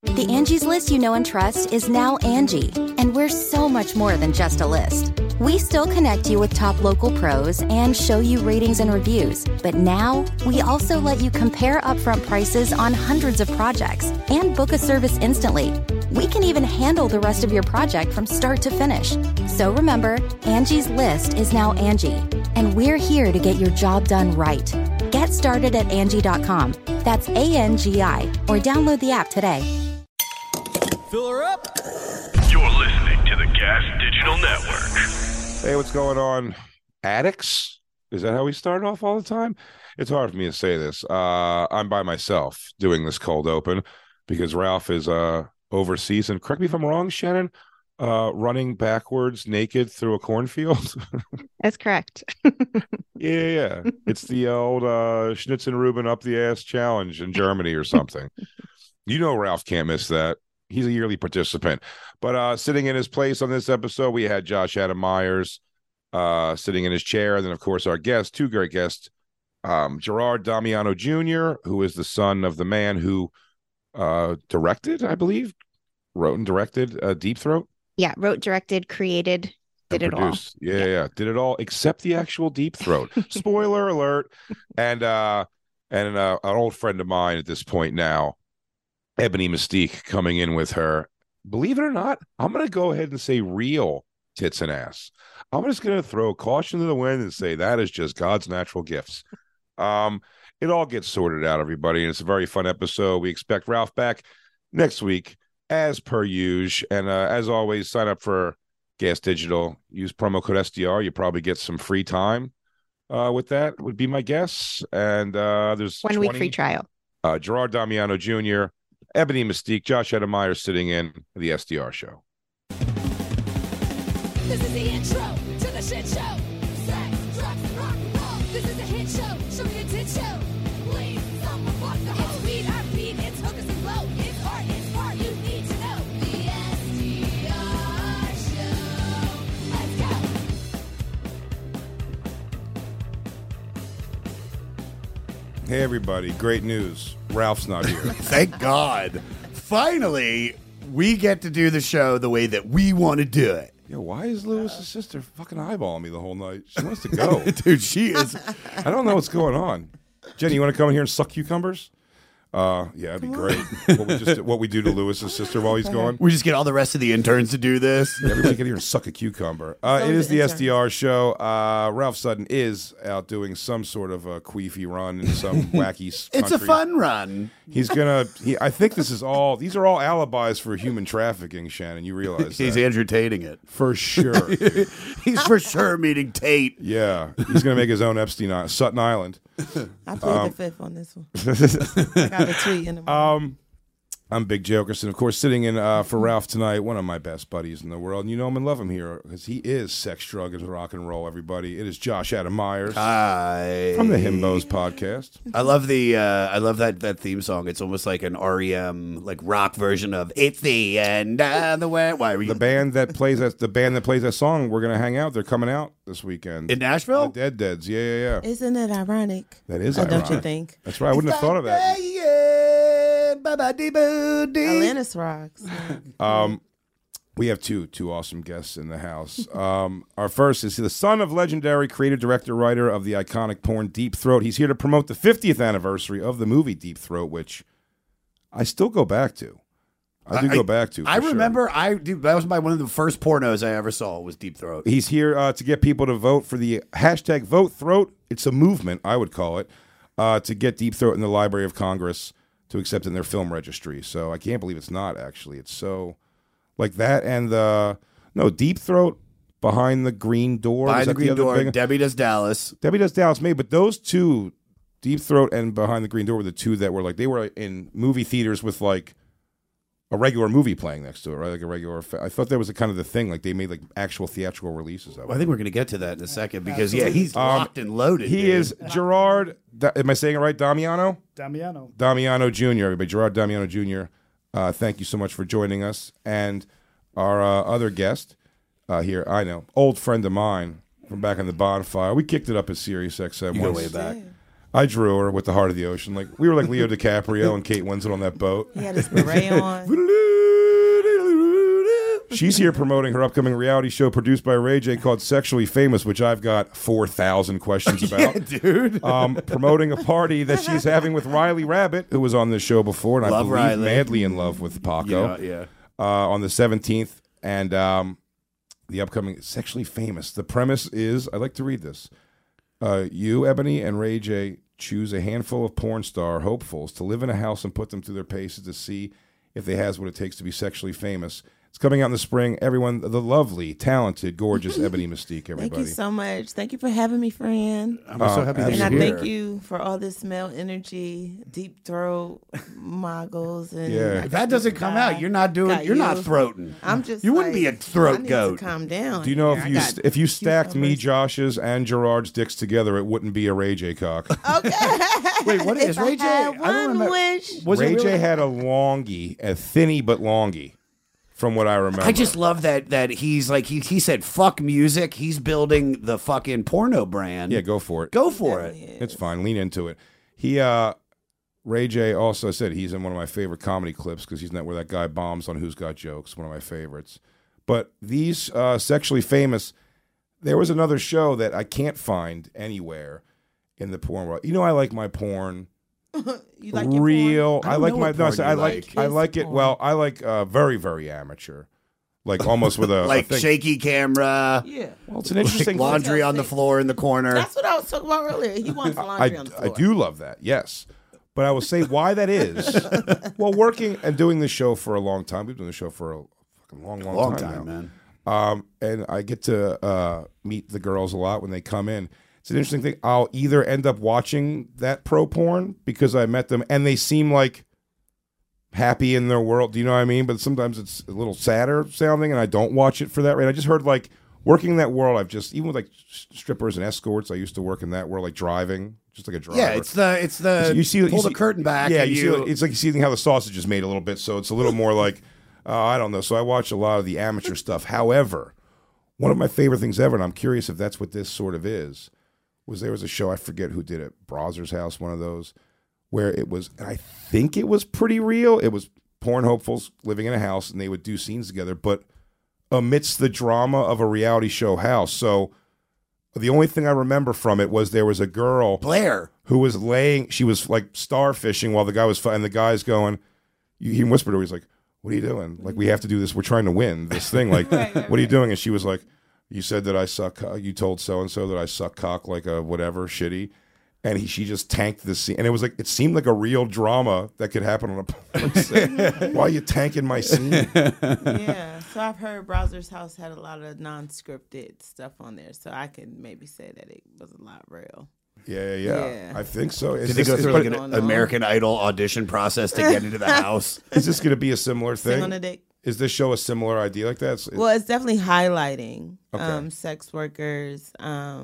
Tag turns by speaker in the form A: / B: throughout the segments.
A: The Angie's List you know and trust is now Angie, and we're so much more than just a list. We still connect you with top local pros and show you ratings and reviews, but now we also let you compare upfront prices on hundreds of projects and book a service instantly. We can even handle the rest of your project from start to finish. So remember, Angie's List is now Angie, and we're here to get your job done right. Get started at Angie.com. That's ANGI, or download the app today.
B: Fill her up.
C: You're listening to the Gas Digital Network.
D: Hey, what's going on, addicts? Is that how we start off all the time? It's hard for me to say this. I'm by myself doing this cold open because Ralph is overseas. And correct me if I'm wrong, Shannon, running backwards naked through a cornfield.
E: That's correct.
D: Yeah. It's the old Schnitzen Reuben up the ass challenge in Germany or something. You know Ralph can't miss that. He's a yearly participant. But sitting in his place on this episode, we had Josh Adam Myers sitting in his chair. And then, of course, our guest, two great guests, Gerard Damiano Jr., who is the son of the man who directed, I believe, wrote and directed Deep Throat.
E: Yeah, wrote, directed, created, did it all.
D: Yeah. Did it all except the actual Deep Throat. Spoiler alert. And an old friend of mine at this point now, Ebony Mystique, coming in with her. Believe it or not, I'm going to go ahead and say real tits and ass. I'm just going to throw caution to the wind and say that is just God's natural gifts. It all gets sorted out, everybody, and it's a very fun episode. We expect Ralph back next week, as per usual. And as always, sign up for Gas Digital. Use promo code SDR. You probably get some free time with that, would be my guess. And there's
E: 1 week free trial.
D: Gerard Damiano Jr., Ebony Mystique, Josh Adam Myers sitting in the SDR show.
F: This is the intro to the shit show. Sex, drugs, and rock and roll. This is a hit show. Show me a tit show. Please, someone fuck the hoe. It's weed, our beat, it's hookers and blow. It's art, you need to know. The SDR show. Let's go.
D: Hey, everybody. Great news. Ralph's not here.
G: Thank God. Finally, we get to do the show the way that we want to do it.
D: Yeah, why is Lewis's sister fucking eyeballing me the whole night? She wants to go.
G: Dude, she is.
D: I don't know what's going on. Jenny, you want to come in here and suck cucumbers? Yeah, that'd be great. What we do to Lewis's sister while he's gone.
G: We just get all the rest of the interns to do this.
D: Yeah, everybody get here and suck a cucumber. It is the SDR show. Ralph Sutton is out doing some sort of a queefy run in some wacky country.
G: It's a fun run.
D: He's gonna. I think these are all alibis for human trafficking. Shannon, you realize
G: he's
D: that.
G: Andrew Tating it
D: For sure.
G: He's for sure meeting Tate.
D: Yeah, he's gonna make his own Epstein Sutton Island.
H: I plead the fifth on this one. I got a tweet in the morning.
D: I'm Big Jokerson, of course, sitting in for Ralph tonight, one of my best buddies in the world. And you know him and love him here because he is sex, drug, and rock and roll, everybody. It is Josh Adam Myers from the Himbos podcast.
G: I love that theme song. It's almost like an REM like rock version of "It's the End of the Way." Why were you
D: the band that plays that song? We're gonna hang out. They're coming out this weekend
G: in Nashville.
D: The Deads. Yeah.
H: Isn't it ironic?
D: That is ironic.
H: Don't you think?
D: That's right. I wouldn't have thought of that.
H: Atlantis rocks.
D: We have two awesome guests in the house. Our first is the son of legendary creative director, writer of the iconic porn Deep Throat. He's here to promote the 50th anniversary of the movie Deep Throat, which I still go back to. I go back to.
G: I remember. That was one of the first pornos I ever saw. Was Deep Throat.
D: He's here to get people to vote for the hashtag Vote Throat. It's a movement, I would call it, to get Deep Throat in the Library of Congress to accept in their film registry. So I can't believe it's not, actually. It's so like that and Deep Throat, Behind the Green Door.
G: Behind the Green Door, Debbie Does Dallas.
D: Debbie Does Dallas made, but those two, Deep Throat and Behind the Green Door, were the two that were like, they were in movie theaters with like a regular movie playing next to it, right? Like a regular. I thought that was the kind of the thing. Like they made like actual theatrical releases of it.
G: Well, I think we're going to get to that in a second because he's locked and loaded.
D: He is Gerard. Am I saying it right? Damiano Jr. Everybody, Gerard Damiano Jr. Thank you so much for joining us. And our other guest here, I know, old friend of mine from back in the Bonfire. We kicked it up at Sirius XM.
G: You go way back.
D: I drew her with the heart of the ocean. Like we were like Leo DiCaprio and Kate Winslet on that boat.
H: He had his beret on.
D: She's here promoting her upcoming reality show produced by Ray J called Sexually Famous, which I've got 4,000 questions about.
G: Yeah, dude.
D: Promoting a party that she's having with Riley Rabbit, who was on this show before, and
G: Love
D: I believe
G: Riley.
D: madly in love with Paco.
G: Yeah.
D: On the 17th, and the upcoming Sexually Famous. The premise is, I like to read this. You, Ebony, and Ray J choose a handful of porn star hopefuls to live in a house and put them through their paces to see if they has what it takes to be sexually famous. It's coming out in the spring. Everyone, the lovely, talented, gorgeous Ebony Mystique, everybody.
H: Thank you so much. Thank you for having me, friend.
G: I'm so happy that
H: And
G: you're
H: I
G: here.
H: thank you for all this male energy, deep throat, moggles, and
D: Yeah.
G: If that doesn't come out, you're not throating.
H: I'm just.
G: You wouldn't be a throat
H: I need
G: goat.
H: To calm down.
D: Do you know
H: here.
D: if you stacked me,
H: cucumbers.
D: Josh's, and Gerard's dicks together, it wouldn't be a Ray J cock?
H: Okay.
G: Wait, what is
H: If I
G: Ray J?
H: had
G: I don't
H: one
G: remember.
H: wish.
G: Was it
D: Ray J
G: really-
D: had a longie, a thinny but longie, from what I remember.
G: I just love that he's like he said fuck music. He's building the fucking porno brand.
D: Yeah, go for it.
G: Go for it.
D: It's fine. Lean into it. Ray J also said he's in one of my favorite comedy clips because he's not where that guy bombs on Who's Got Jokes, one of my favorites. But these Sexually Famous, there was another show that I can't find anywhere in the porn world. You know, I like my porn
H: You like your
D: real.
H: porn?
D: I
G: don't
D: like
G: know
D: my
G: what
D: no.
G: porn
D: I
G: you
D: like
G: like.
D: I like it.
H: Porn.
D: Well, I like very very amateur, like almost with a
G: Like
D: a thing.
G: shaky camera,
H: Yeah.
D: Well, it's an interesting
G: laundry on the floor in the corner.
H: That's what I was talking about earlier. He wants laundry on the
D: I
H: floor.
D: do love that, yes. But I will say why that is. Well, working and doing this show for a long time. We've been doing the show for a fucking long time now.
G: man.
D: And I get to meet the girls a lot when they come in. It's an interesting thing. I'll either end up watching that pro porn because I met them and they seem like happy in their world. Do you know what I mean? But sometimes it's a little sadder sounding and I don't watch it for that reason. I just heard like working in that world, I've just, even with like strippers and escorts, I used to work in that world, like driving, just like a driver.
G: Yeah, it's the
D: You see,
G: pull the curtain back.
D: Yeah,
G: and
D: you see, it's like you see how the sausage is made a little bit, so it's a little more like, I don't know. So I watch a lot of the amateur stuff. However, one of my favorite things ever, and I'm curious if that's what this sort of is, there was a show, I forget who did it, Browser's House, one of those, where it was, and I think it was pretty real. It was porn hopefuls living in a house, and they would do scenes together, but amidst the drama of a reality show house. So the only thing I remember from it was there was a girl,
G: Blair,
D: who was she was like starfishing while the guy was, and the guy's going, he whispered to her, he's like, what are you doing? Like, we have to do this. We're trying to win this thing. Like, what are you doing? And she was like, you said that I suck, you told so-and-so that I suck cock like a whatever shitty. And she just tanked the scene. And it was like, it seemed like a real drama that could happen on a porn set. Why are you tanking my scene?
H: Yeah. So I've heard Browser's House had a lot of non-scripted stuff on there. So I can maybe say that it was a lot real.
D: Yeah. I think so.
G: did they go through like an
H: going on?
G: American Idol audition process to get into the house?
D: Is this going to be a similar
H: Sing
D: thing?
H: on the dick.
D: Is this show a similar idea like that?
H: Well, it's definitely highlighting
D: Okay.
H: sex workers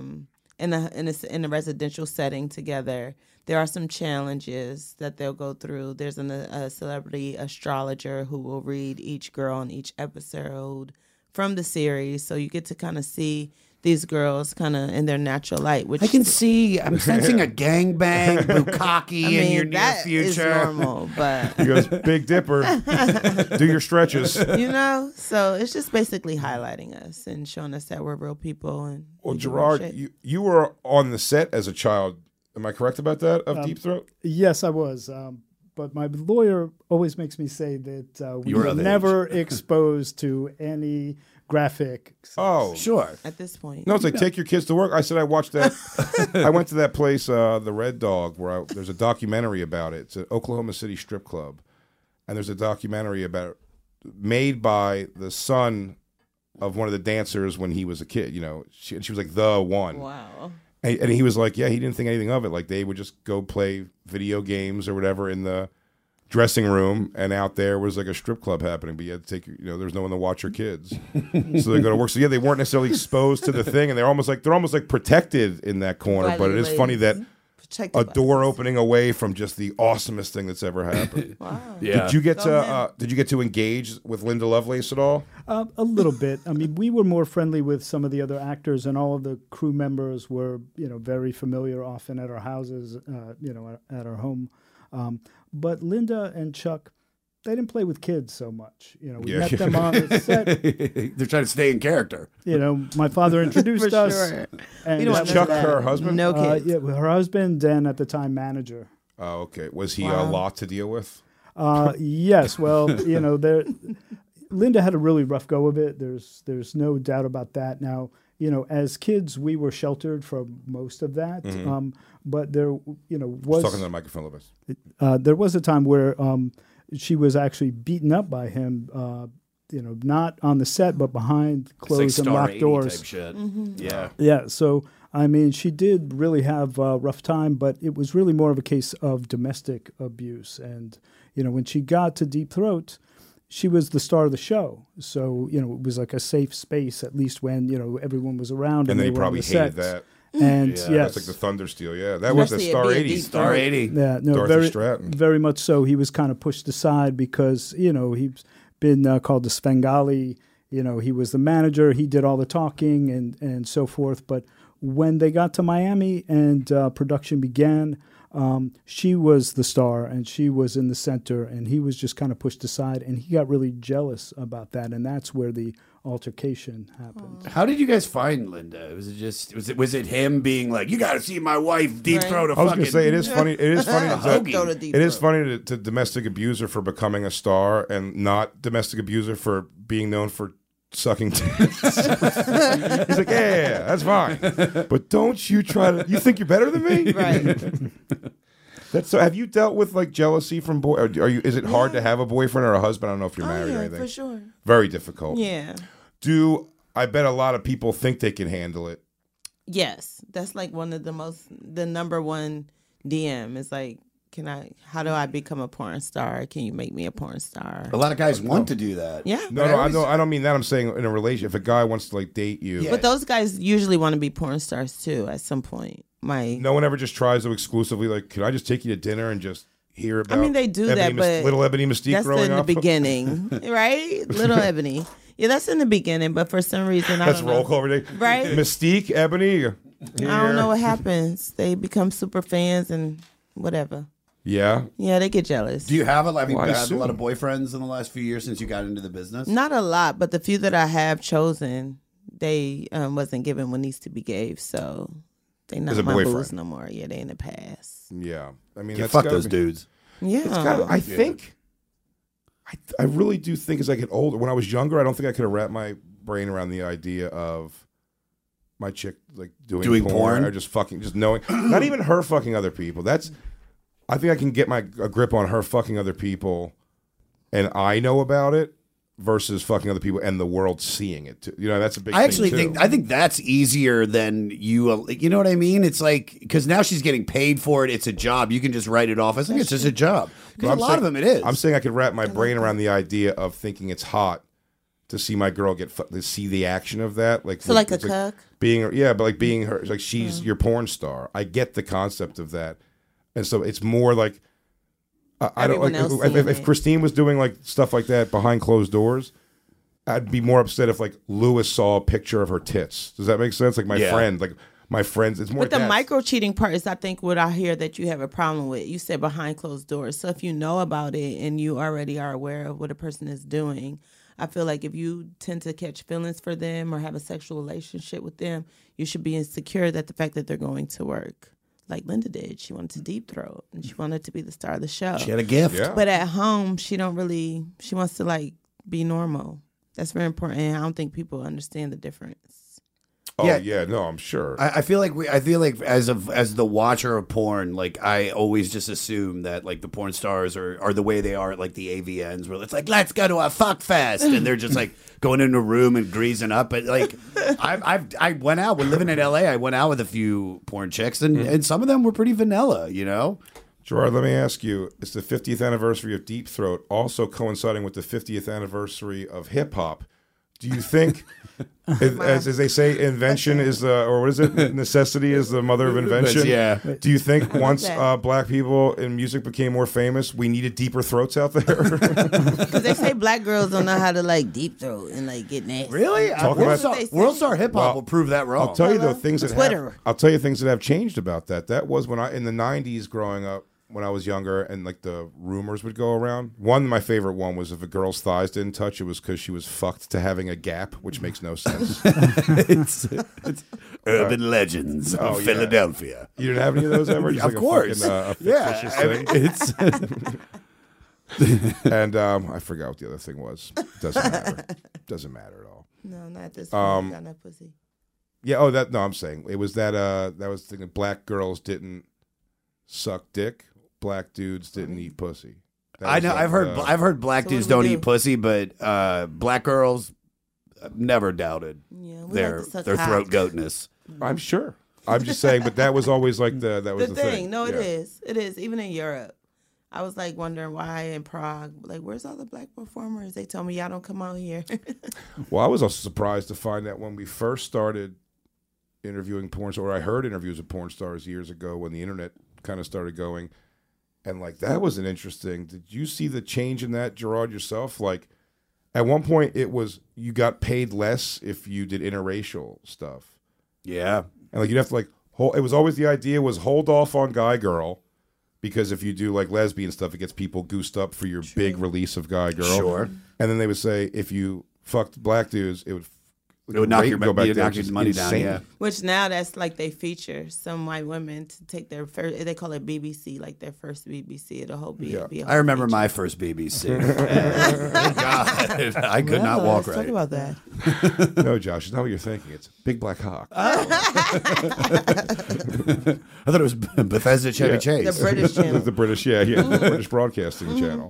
H: in a residential setting together. There are some challenges that they'll go through. There's a celebrity astrologer who will read each girl on each episode from the series, so you get to kind of see these girls kind of in their natural light. Which
G: I can see. I'm sensing a gangbang bukkake in your near
H: that is
G: future.
H: normal, but
D: He goes, Big Dipper, do your stretches.
H: you know, so it's just basically highlighting us and showing us that we're real people. And
D: Well,
H: we do real shit.
D: Gerard, you were on the set as a child. Am I correct about that, of Deep Throat?
I: Yes, I was. But my lawyer always makes me say that we
G: You were
I: were
G: of age.
I: never exposed to any graphic.
D: Oh,
G: Sure.
H: At this point,
D: no, it's like take your kids to work. I said I watched that. I went to that place, the Red Dog, where there's a documentary about it. It's an Oklahoma City strip club, and there's a documentary about made by the son of one of the dancers when he was a kid. You know, she was like the one.
H: wow.
D: And he was like, yeah, he didn't think anything of it. Like they would just go play video games or whatever in the dressing room, and out there was like a strip club happening. But you had to take, there's no one to watch your kids, so they go to work. So yeah, they weren't necessarily exposed to the thing, and they're almost like protected in that corner.
H: By
D: But
H: the
D: it is funny that
H: check
D: a
H: the
D: door
H: boxes.
D: opening away from just the awesomest thing that's ever happened.
H: Wow.
G: Yeah.
D: Did you get
H: Go
D: to
H: ahead.
D: Did you get to engage with Linda Lovelace at all?
I: A little bit. I mean, we were more friendly with some of the other actors, and all of the crew members were, very familiar often at our houses, at our home. But Linda and Chuck, they didn't play with kids so much. We
D: Yeah.
I: met them on the set.
G: They're trying to stay in character.
I: My father introduced
H: For
I: us.
H: sure.
I: And
H: We don't
D: Was
H: want
D: Chuck
H: none of that.
D: her husband?
H: No kids.
I: yeah, her husband and at the time manager.
D: Oh, okay. Was he a
H: Wow.
D: lot to deal with?
I: Yes, well, Linda had a really rough go of it. There's no doubt about that. Now, as kids, we were sheltered from most of that. But there, was
D: Talking to the microphone a little bit.
I: there was a time where she was actually beaten up by him. Not on the set, but behind
G: It's like
I: closed and
G: Star
I: locked
G: 80
I: doors.
G: type shit.
H: Mm-hmm.
G: Yeah.
I: Yeah, so I mean, she did really have a rough time, but it was really more of a case of domestic abuse. And when she got to Deep Throat, she was the star of the show. So it was like a safe space, at least when everyone was around.
D: And
I: they
D: they
I: were on
D: probably
I: the
D: hated
I: sets.
D: that.
I: And
G: Yeah,
I: yes,
D: That's like the Thundersteel. Yeah, that was the
H: Especially it
D: Star
H: being
D: 80.
H: Deep
G: Star 80.
I: yeah, no,
D: Dorothy Stratton.
I: very much so. He was kind of pushed aside because he's been called the Svengali. He was the manager. He did all the talking and so forth. But when they got to Miami and production began, she was the star and she was in the center, and he was just kind of pushed aside, and he got really jealous about that, and that's where the altercation happened.
G: How did you guys find Linda? Was it him being like, you got to see my wife deep
H: Right.
G: throat a
D: I was
G: fucking?
D: going to say it is funny. It is funny.
G: Hoagie.
H: Go to Deep
D: It is
H: Throat.
D: funny to domestic abuser for becoming a star and not domestic abuser for being known for sucking tits. He's like, yeah, that's fine, but don't you try to. You think you're better than me?
H: Right.
D: That's so. Have you dealt with like jealousy from boy? Are you? Is it hard to have a boyfriend or a husband? I don't know if you're married or
H: yeah,
D: anything.
H: for sure.
D: Very difficult.
H: Yeah.
D: I bet a lot of people think they can handle it.
H: Yes, that's like the number one DM is like, how do I become a porn star? Can you make me a porn star?
G: A lot of guys want to do that.
H: Yeah.
D: No, I don't mean that. I'm saying in a relationship, if a guy wants to like date you,
G: Yeah.
H: But those guys usually want to be porn stars too at some point.
D: no one ever just tries to exclusively like, can I just take you to dinner and just hear about?
H: I mean, they do that, but
D: little Ebony Mystique
H: that's
D: growing
H: in the
D: up.
H: beginning, right? Little Ebony. Yeah, that's in the beginning, but for some reason, I
D: That's
H: don't
D: roll
H: know.
D: call every day.
H: Right?
D: Mystique, Ebony.
H: I don't know what happens. They become super fans and whatever.
D: Yeah.
H: Yeah, they get jealous.
G: Do you have have you
D: Well, I
G: had a lot of
D: assume.
G: boyfriends in the last few years since you got into the business?
H: Not a lot, but the few that I have chosen, they wasn't given what needs to be gave, so they not
D: As a
H: my
D: boyfriend.
H: booze no more. Yeah, they in the past.
D: Yeah. I mean,
G: Yeah,
D: that's
G: fuck
D: gotta
G: those
D: be-
G: dudes.
H: Yeah,
D: It's gotta, I think. I really do think as I get older. When I was younger, I don't think I could have wrapped my brain around the idea of my chick like doing
G: porn?
D: or just fucking, just knowing, not even her fucking other people. That's, I think I can get a grip on her fucking other people, and I know about it versus fucking other people and the world seeing it too. That's a big.
G: I actually
D: thing too.
G: think I think that's easier than you. You know what I mean? It's like because now she's getting paid for it. It's a job. You can just write it off. I think it's just a job. Because a
D: I'm
G: lot
D: saying-
G: of them it is.
D: I'm saying I could wrap my brain around the idea of thinking it's hot to see my girl to see the action of that, like
H: so like a
D: it's
H: cuck.
D: being but like being her, like she's your porn star. I get the concept of that, and so it's more like I don't
H: Everyone
D: like
H: else
D: if
H: seeing it.
D: Christine was doing like stuff like that behind closed doors. I'd be more upset if like Lewis saw a picture of her tits. Does that make sense? Like my friends, it's more.
H: But the
D: that.
H: micro cheating part is, I think, what I hear that you have a problem with. You said behind closed doors. So if you know about it and you already are aware of what a person is doing, I feel like if you tend to catch feelings for them or have a sexual relationship with them, you should be insecure that the fact that they're going to work. Like Linda did. She wanted to deep throat and she wanted to be the star of the show.
G: she had a gift.
D: Yeah.
H: But at home, she wants to like be normal. That's very important. And I don't think people understand the difference.
D: Oh
G: Yeah.
D: yeah, no, I'm sure.
G: I feel like as the watcher of porn, like I always just assume that like the porn stars are the way they are at like the AVNs, where it's like let's go to a fuck fest, and they're just like going in a room and greasing up. But like I went out. We're living in LA. I went out with a few porn chicks, and some of them were pretty vanilla.
D: Gerard, let me ask you, it's the 50th anniversary of Deep Throat, also coinciding with the 50th anniversary of hip hop. Do you think, as they say, invention is the, or what is it? Necessity is the mother of invention.
G: Yeah.
D: Do you think once
H: that.
D: black people in music became more famous, we needed deeper throats out there?
H: Because they say black girls don't know how to like deep throat and like get nasty.
G: Really?
D: Talk
G: World
D: about-
G: Star, World Star Hip Hop
D: Well,
G: will prove that wrong.
D: I'll tell you the things that
H: Twitter.
D: I'll tell you things that have changed about that. That was when in the 90s growing up, when I was younger, and like the rumors would go around. My favorite one was if a girl's thighs didn't touch, it was because she was fucked to having a gap, which makes no sense.
G: it's urban legends of
D: Oh, yeah.
G: Philadelphia.
D: You didn't have any of those ever? Just
G: Of
D: like
G: course.
D: A
G: Yeah,
D: fictitious
G: I mean,
D: thing?
G: it's
D: And I forgot what the other thing was. Doesn't matter. Doesn't matter at all.
H: No, not this one. Got no pussy.
D: Yeah. No, I'm saying it was that. That was the thing that black girls didn't suck dick. Black dudes didn't eat pussy. That
G: I
D: was
G: know.
D: like,
G: I've heard black
H: So
G: dudes
H: what do we
G: don't
H: do?
G: eat pussy, but black girls never doubted
H: Yeah, we
G: their
H: like to suck
G: their
H: cock.
G: throat goatness.
D: I'm sure. I'm just saying, but that was always like that was
H: The
D: the
H: thing. No, it
D: Yeah.
H: is. It is. Even in Europe. I was like wondering why in Prague, like, where's all the black performers? They told me y'all don't come out here.
D: Well, I was also surprised to find that when we first started interviewing porn stars, or I heard interviews of porn stars years ago when the internet kind of started going, and like that was an interesting. Did you see the change in that, Gerard, yourself? Like at one point, it was you got paid less if you did interracial stuff,
G: Yeah.
D: and like you'd have to like hold. It was always the idea was hold off on guy girl. Because if you do like lesbian stuff, it gets people goosed up for your big release of guy girl.
G: Sure.
D: And then they would say if you fucked black dudes, it would
G: knock
D: rate
G: your
D: go back
G: you'd
D: down,
G: knock your
D: which is
G: money
D: insane.
G: down. Yeah.
H: Which now that's like they feature some white women to take their first, they call it BBC, like their first BBC. It'll whole be, be a whole
G: I remember
H: feature.
G: my first BBC. God, I could not
H: Well,
G: walk
H: let's
G: right.
H: talk about that.
D: No, Josh, it's not what you're thinking. It's big black cock.
G: I thought it was Bethesda Chevy
D: Yeah.
G: Chase.
H: The British channel.
D: the British, the British Broadcasting Channel.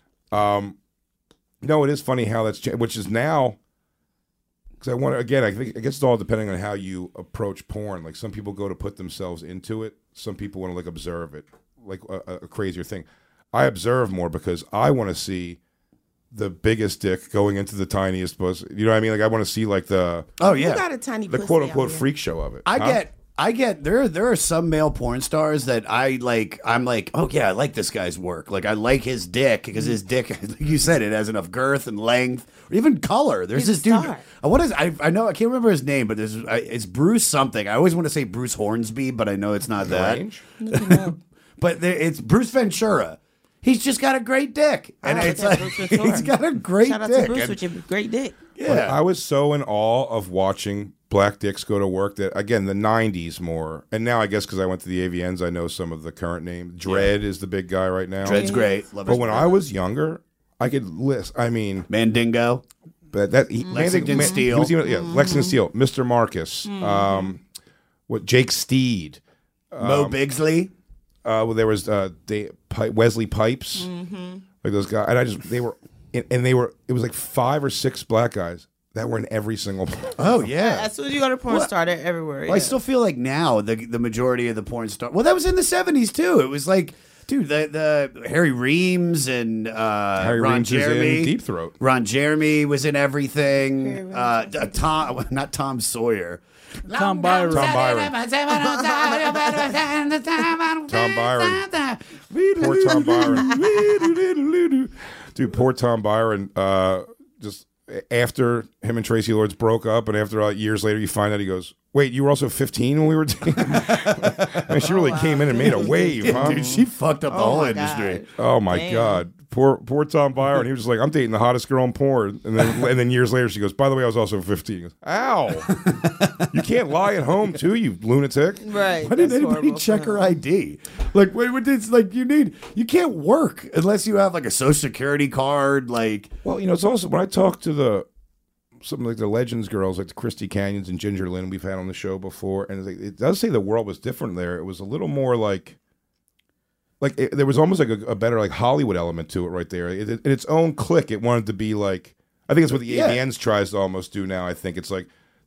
D: No, it is funny how that's changed, which is now. Because I want to again, I guess it's all depending on how you approach porn. Like some people go to put themselves into it. Some people want to like observe it, like a crazier thing. I observe more because I want to see the biggest dick going into the tiniest pussy. You know what I mean? Like I want to see like the
G: Oh
H: You
G: yeah.
H: got a tiny
D: the
H: pussy
D: quote
H: out
D: unquote
H: here.
D: freak show of it.
G: I
D: Huh?
G: get there are some male porn stars that I'm like, oh yeah, I like this guy's work. Like I like his dick because his dick, like you said, it has enough girth and length or even color. There's
H: He's
G: this
H: a
G: dude.
H: star.
G: What is I know I can't remember his name, but it's Bruce something. I always want to say Bruce Hornsby, but I know it's not that.
D: Range?
G: But it's Bruce Ventura. He's just got a great dick, and
H: Oh,
G: it's
H: okay,
G: like
H: Bruce Ventura.
G: he's got a great
H: Shout out
G: dick.
H: to Bruce
G: And-
H: with your great dick.
D: But
G: yeah,
D: I was so in awe of watching black dicks go to work that, again, the 90s more. And now I guess because I went to the AVNs, I know some of the current names. Dredd is the big guy right now.
G: Dredd's great. Love
D: But
G: his
D: when I was younger, I could list, I mean,
G: Mandingo.
D: but that
G: Lexington Steele.
D: He was even, Lexington Steele, Mr. Marcus, Jake Steed.
G: Mo Bigsley.
D: Well, there was Wesley Pipes, like those guys. And it was like 5 or 6 black guys that were in every single.
G: Oh yeah.
H: As soon as you go to porn star, they're everywhere.
G: Well, I
H: yeah.
G: still feel like now the majority of the porn star. Well, that was in the 70s too. It was like, dude, the Harry Reams and
D: Harry
G: Ron
D: Reams is
G: Jeremy.
D: in Deep Throat.
G: Ron Jeremy was in everything.
H: Harry Reams.
G: Not Tom Sawyer.
I: Tom Byron.
D: Tom Byron. Tom Byron. Poor Tom Byron. Dude, poor Tom Byron. Just after him and Tracy Lords broke up, and after years later, you find out he goes, "Wait, you were also 15 when we were dating?" Man, she really came in and made a wave, huh?
G: Dude, she fucked up the whole
H: my
G: industry.
H: God.
D: Oh my
H: Damn.
D: God, poor Tom Byron. He was just like, "I'm dating the hottest girl in porn," and then years later, she goes, "By the way, I was also 15." He goes, "Ow, you can't lie at home too, you lunatic."
H: Right.
G: Why did
H: that's
G: anybody
H: horrible
G: check
H: for
G: her
H: him.
G: ID? Like, what it's like you can't work unless you have like a social security card. Like,
D: Well, it's also when I talk to something like the Legends girls, like the Christy Canyons and Ginger Lynn we've had on the show before, and it does say the world was different there. It was a little more like there was almost like a better like Hollywood element to it right there. In its own clique, it wanted to be like, I think it's what the
G: Yeah.
D: AVNs tries to almost do now. I think it's like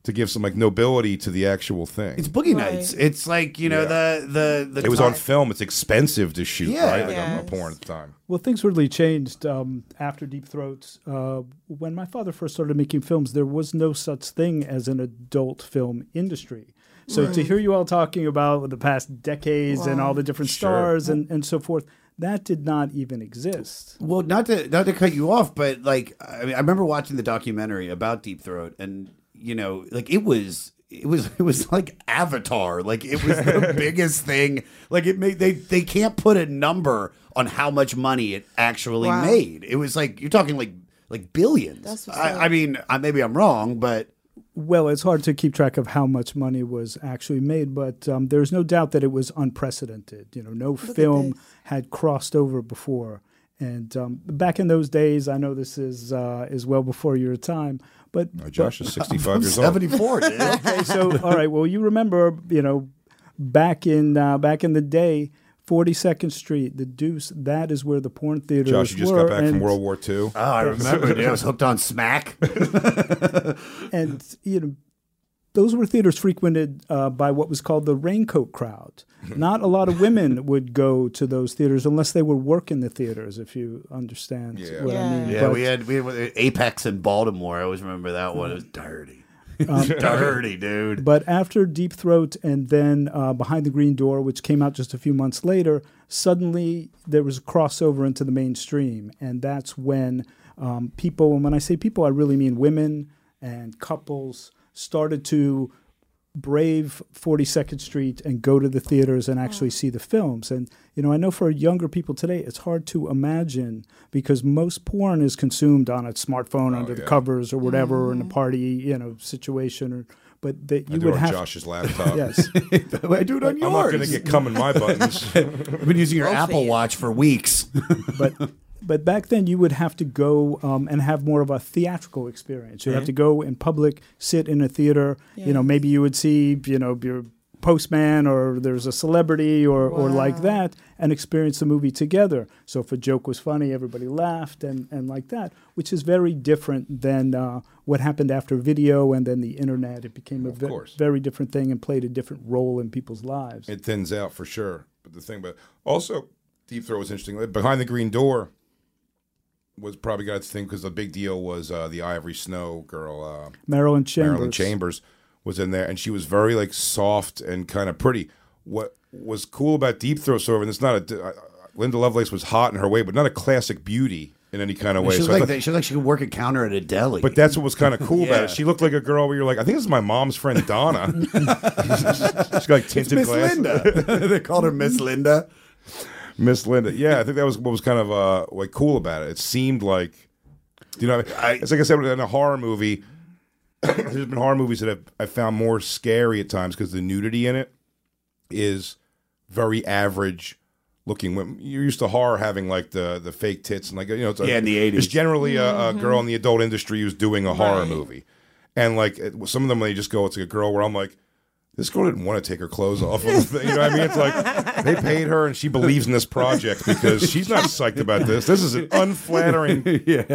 D: to give some like nobility to the actual thing.
G: It's Boogie
H: Right.
G: Nights. It's like, you know, the
D: It was on film. It's expensive to shoot,
G: Yeah.
D: right? Like on
H: Yes.
D: a porn at the time.
I: Well, things really changed after Deep Throat. When my father first started making films, there was no such thing as an adult film industry. So to hear you all talking about the past decades and all the different stars and so forth, that did not even exist.
G: Well, not to cut you off, but like I mean, I remember watching the documentary about Deep Throat, and you know, like it was like Avatar, like it was the biggest thing. Like it made they can't put a number on how much money it actually
H: Wow.
G: made. It was like you're talking like billions.
H: That's what's up.
G: I mean, maybe I'm wrong, but
I: Well, it's hard to keep track of how much money was actually made, but there's no doubt that it was unprecedented. You know, no film
H: this.
I: had crossed over before. And back in those days, I know this is well before your time, but
D: Josh is 65
G: I'm
D: years old.
G: 74, dude.
I: okay, so all right. Well, you remember, you know, back in the day, 42nd Street, the Deuce. That is where the porn theaters
D: Josh, you just
I: were,
D: got back from
I: and-
D: World War II.
G: Oh, I remember. Dude, I was hooked on Smack.
I: And you know, those were theaters frequented by what was called the raincoat crowd. Not a lot of women would go to those theaters unless they were working the theaters, if you understand what I mean.
G: Yeah,
I: But,
G: we had Apex in Baltimore. I always remember that one. It was dirty. Dirty, dude.
I: but after Deep Throat and then Behind the Green Door, which came out just a few months later, suddenly there was a crossover into the mainstream. And that's when people, and when I say people, I really mean women and couples, started to brave 42nd Street and go to the theaters and actually see the films. And, you know, I know for younger people today, it's hard to imagine because most porn is consumed on a smartphone under the covers or whatever, or in a party, you know, situation. Or but that
D: I
I: you
D: do
I: would
D: it on
I: have
D: Josh's laptop.
I: yes.
G: I do it on yours.
D: I'm not going to get cum in my buttons.
G: I've been using your Apple Watch for weeks.
I: But back then, you would have to go and have more of a theatrical experience. You'd have to go in public, sit in a theater. You know, maybe you would see, you know, your postman or there's a celebrity or like that and experience the movie together. So if a joke was funny, everybody laughed and like that, which is very different than what happened after video and then the internet. It became a very different thing and played a different role in people's lives.
D: It thins out for sure. But also, Deep Throat was interesting. Behind the Green Door was probably got its thing because the big deal was the Ivory Snow girl,
I: Marilyn Chambers.
D: Marilyn Chambers was in there, and she was very like soft and kind of pretty. What was cool about Deep Throat, and it's not Linda Lovelace was hot in her way, but not a classic beauty in any kind of way.
G: She
D: So
G: looked like she could work a counter at a deli.
D: but that's what was kind of cool about it. She looked like a girl where you're like, I think this is my mom's friend Donna. She's got like tinted
G: Miss
D: glasses.
G: Linda. They called her Miss Linda.
D: Miss Linda. Yeah, I think that was what was kind of like cool about it. It seemed like, you know, it's like I said in a horror movie. There's been horror movies that I found more scary at times because the nudity in it is very average looking women. You're used to horror having like the fake tits and like, you know, it's
G: in the 80s.
D: It's generally a girl in the adult industry who's doing a horror movie, and like some of them they just go, it's like a girl where I'm like, this girl didn't want to take her clothes off. You know what I mean? It's like they paid her and she believes in this project because she's not psyched about this. This is an unflattering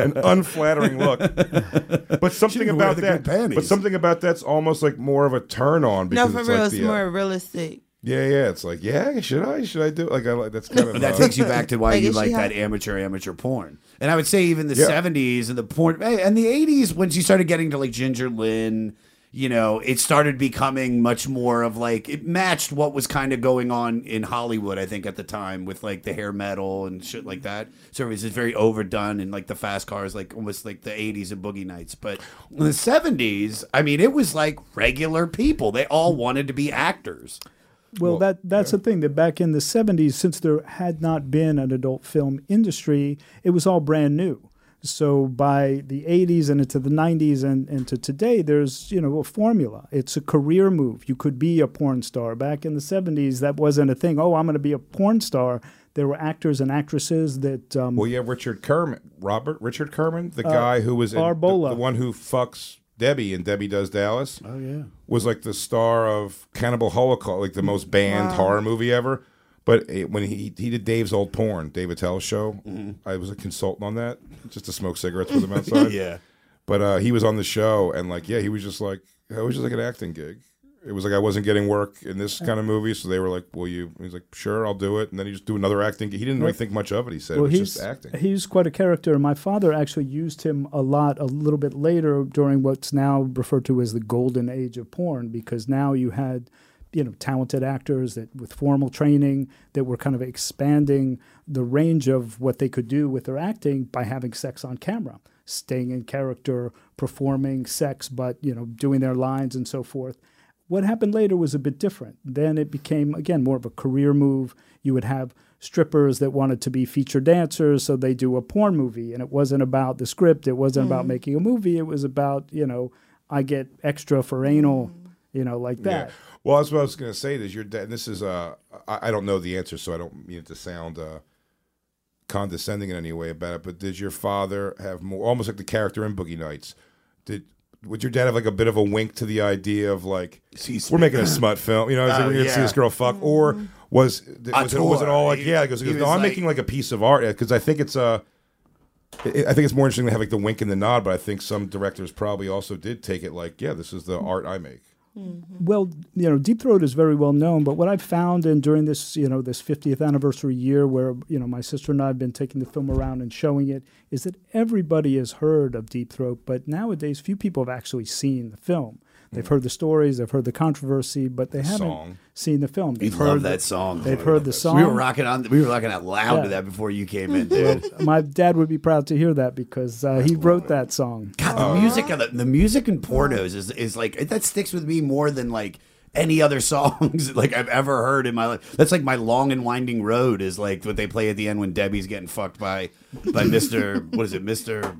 D: look. But something about that, but something about that's almost like more of a turn on.
H: No,
D: Because
H: for
D: it's
H: real,
D: like
H: it's more realistic.
D: Yeah. It's like, should I do it? Like, that's kind of.
G: But that takes you back to why
H: Like,
G: you
H: if
G: like
H: she
G: that
H: had-
G: amateur porn. And I would say even the 70s and the porn and the 80s when she started getting to like Ginger Lynn, you know, it started becoming much more of like it matched what was kind of going on in Hollywood, I think, at the time with like the hair metal and shit like that. So it was just very overdone and like the fast cars, like almost like the 80s and Boogie Nights. But in the 70s, I mean, it was like regular people. They all wanted to be actors.
I: Well, that's the thing, that back in the 70s, since there had not been an adult film industry, it was all brand new. So by the 80s and into the 90s and into today, there's, you know, a formula. It's a career move. You could be a porn star. Back in the 70s, that wasn't a thing. Oh, I'm going to be a porn star. There were actors and actresses that...
D: well, yeah, Richard Kerman, the guy who was in
I: Arbola.
D: the one who fucks Debbie and Debbie Does Dallas.
G: Oh, yeah.
D: Was like the star of Cannibal Holocaust, like the most banned horror movie ever. But when he did Dave's Old Porn, Dave Attell's show, I was a consultant on that, just to smoke cigarettes with him outside.
G: Yeah.
D: But he was on the show, and like, yeah, he was just like, it was just like an acting gig. It was like I wasn't getting work in this kind of movie, so they were like, "Will you?" He's like, "Sure, I'll do it." And then he just do another acting gig. He didn't really think much of it. He said it was just acting.
I: He's quite a character. My father actually used him a little bit later during what's now referred to as the golden age of porn, because now you had, talented actors that with formal training that were kind of expanding the range of what they could do with their acting by having sex on camera, staying in character, performing sex, but doing their lines and so forth. What happened later was a bit different. Then it became, again, more of a career move. You would have strippers that wanted to be featured dancers, so they do a porn movie. And it wasn't about the script. It wasn't about making a movie. It was about, I get extra for anal, like that.
D: Yeah. Well, that's what I was going to say. Is your dad, and this is, I don't know the answer, so I don't mean it to sound condescending in any way about it, but did your father have more, almost like the character in Boogie Nights, would your dad have like a bit of a wink to the idea of like, we're making a smut film, we're going to see this girl fuck, or was it all like, he goes, no, I'm making like a piece of art, because I think it's I think it's more interesting to have like the wink and the nod, but I think some directors probably also did take it like, yeah, this is the art I make.
I: Well, Deep Throat is very well known, but what I've found, and during this, this 50th anniversary year where, my sister and I have been taking the film around and showing it, is that everybody has heard of Deep Throat, but nowadays few people have actually seen the film. They've heard the stories, they've heard the controversy, but they haven't seen the film.
G: We love that song.
I: They've heard the song.
G: We were rocking out loud to that before you came in, dude.
I: My dad would be proud to hear that because he wrote that song.
G: God, the music in pornos is like, that sticks with me more than like any other songs like I've ever heard in my life. That's like my Long and Winding Road is like what they play at the end when Debbie's getting fucked by Mr. what is it,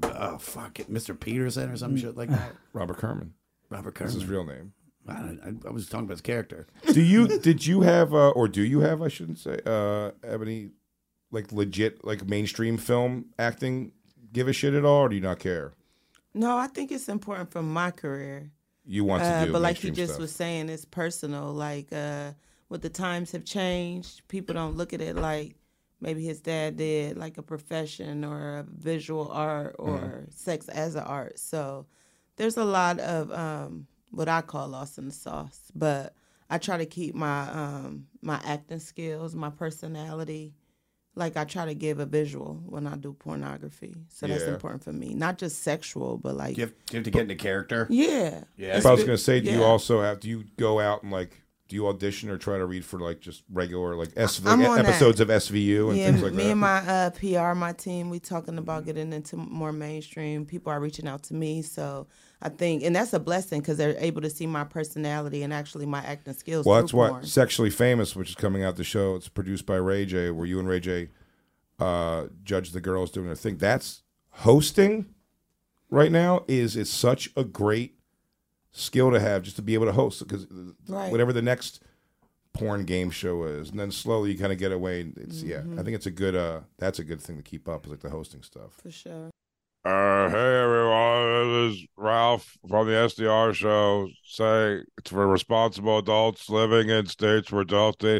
G: Mr. Peterson or some shit like that.
D: Robert Kerman. That's his real name.
G: I was talking about his character.
D: Did you have, or do you have, I shouldn't say, Ebony, like legit, like mainstream film acting give a shit at all, or do you not care?
H: No, I think it's important for my career.
D: You want to do
H: but like you just
D: stuff.
H: was saying, it's personal. Like what the times have changed, people don't look at it like maybe his dad did, like a profession or a visual art or sex as an art. So there's a lot of what I call lost in the sauce, but I try to keep my my acting skills, my personality. Like I try to give a visual when I do pornography, so that's important for me. Not just sexual, but like
G: you have to get into character.
H: Yeah.
D: If I was gonna say, do you also have? Do you go out and like? Do you audition or try to read for like just regular like episodes of SVU and things like that?
H: Me and my PR, my team, we talking about getting into more mainstream. People are reaching out to me, so I think, and that's a blessing because they're able to see my personality and actually my acting skills.
D: Well, that's what Sexually Famous, which is coming out the show. It's produced by Ray J, where you and Ray J judge the girls doing their thing. That's hosting right now. It's such a great skill to have, just to be able to host, because whatever the next porn game show is, and then slowly you kind of get away. It's I think it's a good that's a good thing to keep up, is like the hosting stuff
H: for sure.
D: Hey everyone, this is Ralph from the SDR show. Say it's for responsible adults living in states where adulting.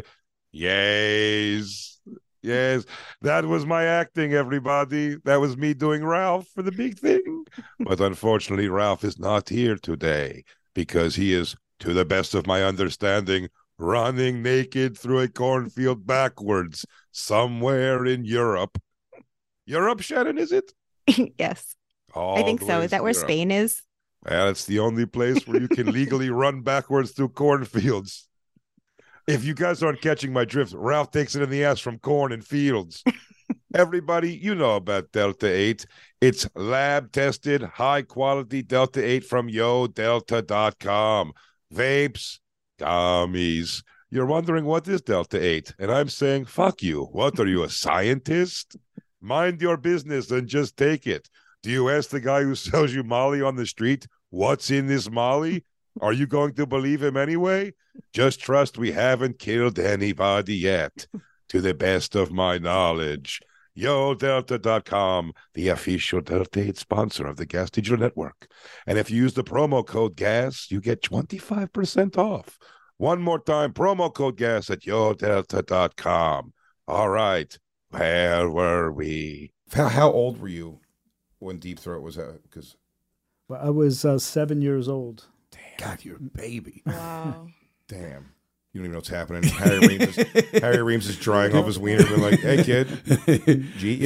D: Yes, that was my acting, everybody. That was me doing Ralph for the big thing. But unfortunately, Ralph is not here today because he is, to the best of my understanding, running naked through a cornfield backwards somewhere in Europe. Europe, Shannon, is it?
E: Yes.
D: All
E: I think so. Is that where
D: Europe.
E: Spain is?
D: Yeah, it's the only place where you can legally run backwards through cornfields. If you guys aren't catching my drift, Ralph takes it in the ass from corn and fields. Everybody, you know about Delta 8. It's lab-tested, high-quality Delta 8 from YoDelta.com. Vapes, gummies. You're wondering, what is Delta 8? And I'm saying, fuck you. What, are you, a scientist? Mind your business and just take it. Do you ask the guy who sells you Molly on the street, what's in this Molly? Are you going to believe him anyway? Just trust we haven't killed anybody yet, to the best of my knowledge. YoDelta.com, the official Delta 8 sponsor of the Gas Digital Network. And if you use the promo code GAS, you get 25% off. One more time, promo code GAS at YoDelta.com. All right, where were we? How old were you when Deep Throat was out? Because
I: Well, I was 7 years old.
G: God, you're a baby.
H: Wow.
D: Damn. You don't even know what's happening. Harry Reams is drying off his wiener and being like, hey, kid, Jeet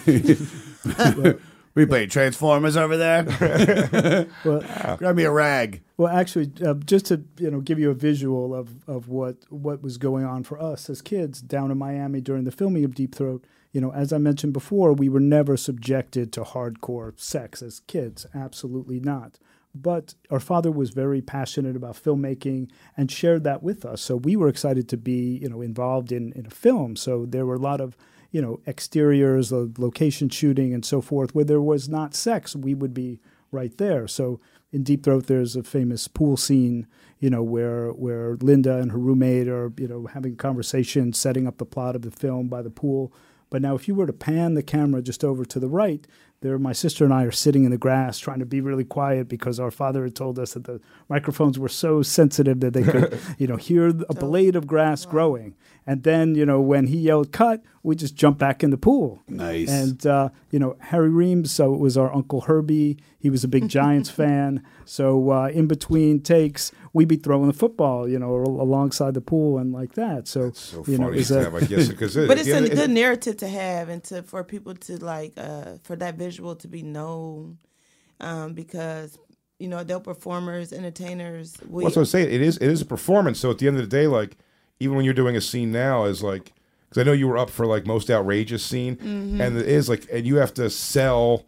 D: yet?
G: We play Transformers over there.
I: Well,
G: Grab me a rag.
I: Well, actually, just to give you a visual of what was going on for us as kids down in Miami during the filming of Deep Throat. As I mentioned before, we were never subjected to hardcore sex as kids. Absolutely not. But our father was very passionate about filmmaking and shared that with us. So we were excited to be, involved in a film. So there were a lot of, exteriors, location shooting and so forth. Where there was not sex, we would be right there. So in Deep Throat, there's a famous pool scene, where Linda and her roommate are, having a conversation, setting up the plot of the film by the pool. But now if you were to pan the camera just over to the right, there my sister and I are sitting in the grass trying to be really quiet because our father had told us that the microphones were so sensitive that they could, hear a blade of grass growing. And then, when he yelled cut, we just jumped back in the pool.
G: Nice.
I: And, Harry Reams, so it was our Uncle Herbie. He was a big Giants fan. So in between takes, we'd be throwing the football, alongside the pool and like that. So,
D: That's so funny to have, I guess.
H: But it's a good narrative to have and for people to for that visual to be known because, they're performers, entertainers.
D: Well, that's what I'm saying. It is a performance. So at the end of the day, even when you're doing a scene now, is because I know you were up for most outrageous scene, and it is and you have to sell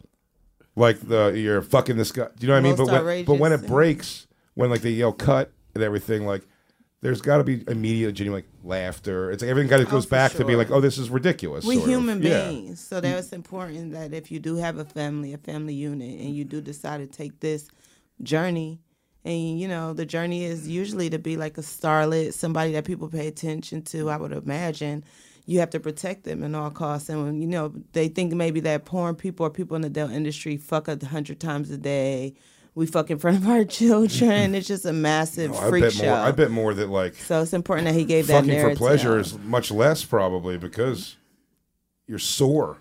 D: you're fucking this guy. Do you know what I mean? But when it breaks, when they yell cut and everything, there's got to be immediate genuine laughter. It's everything kind of goes back to be oh, this is ridiculous.
H: We're human beings, so that's important that if you do have a family unit, and you do decide to take this journey. And, the journey is usually to be like a starlet, somebody that people pay attention to, I would imagine. You have to protect them at all costs. And, when, they think maybe that porn people or people in the adult industry fuck 100 times a day. We fuck in front of our children. It's just a massive freak show.
D: I bet more that,
H: So it's important that he gave that narrative.
D: Fucking for pleasure is much less probably because you're sore.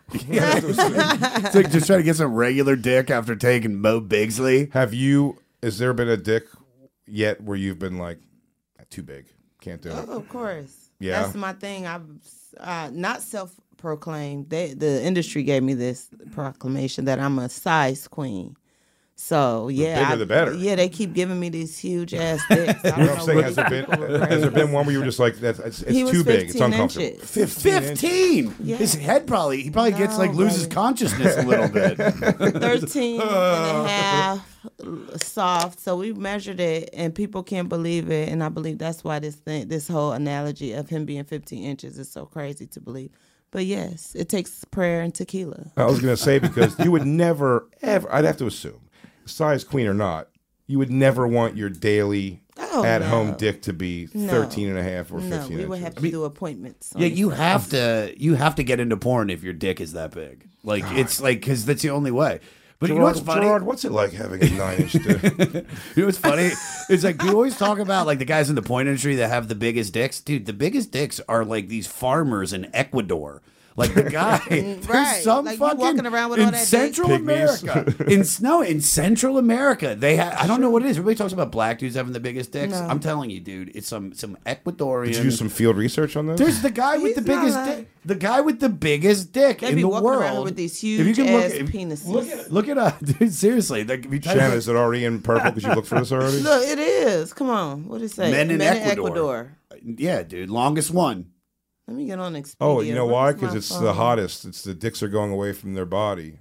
G: It's just trying to get some regular dick after taking Mo Bigsley.
D: Has there been a dick yet where you've been too big, can't do it?
H: Oh, of course.
D: Yeah.
H: That's my thing. I've not self-proclaimed. The industry gave me this proclamation that I'm a size queen. So, yeah.
D: The bigger the better.
H: Yeah, they keep giving me these huge ass dicks. I don't know
D: I'm saying, has there been one where you were just it's too big, it's uncomfortable?
H: Inches.
G: 15.
H: Yeah.
G: His head probably loses consciousness a little bit.
H: 13 and a half soft. So we measured it and people can't believe it. And I believe that's why this whole analogy of him being 15 inches is so crazy to believe. But yes, it takes prayer and tequila.
D: I was going to say, because you would never, ever, I'd have to assume, size queen or not, you would never want your daily at-home dick to be 13 and a half or 15 inches.
H: No, we would have to do appointments.
G: Yeah, you have to get into porn if your dick is that big. It's because that's the only way. But you know what's funny?
D: Gerard, what's it like having a 9-inch dick?
G: You know what's funny? It's we always talk about the guys in the porn industry that have the biggest dicks. Dude, the biggest dicks are these farmers in Ecuador. The guy, there's some fucking
H: walking around with all
G: in
H: that
G: Central America. in Central America, they have. I don't know what it is. Everybody talks about black dudes having the biggest dicks. No. I'm telling you, dude, it's some Ecuadorian.
D: Did you do some field reserch on this?
G: There's the guy with the biggest dick. The guy with the biggest dick in the world.
H: They be walking around with these huge ass penises.
G: Look it up, dude. Seriously,
D: Shannon, is it already in purple? Did you look for this already?
H: Look, it is. Come on, what did it say?
G: Men in Ecuador. Yeah, dude, longest one.
H: Let me get on Expedia.
D: Oh, you know why? Because it's the hottest. It's the dicks are going away from their body.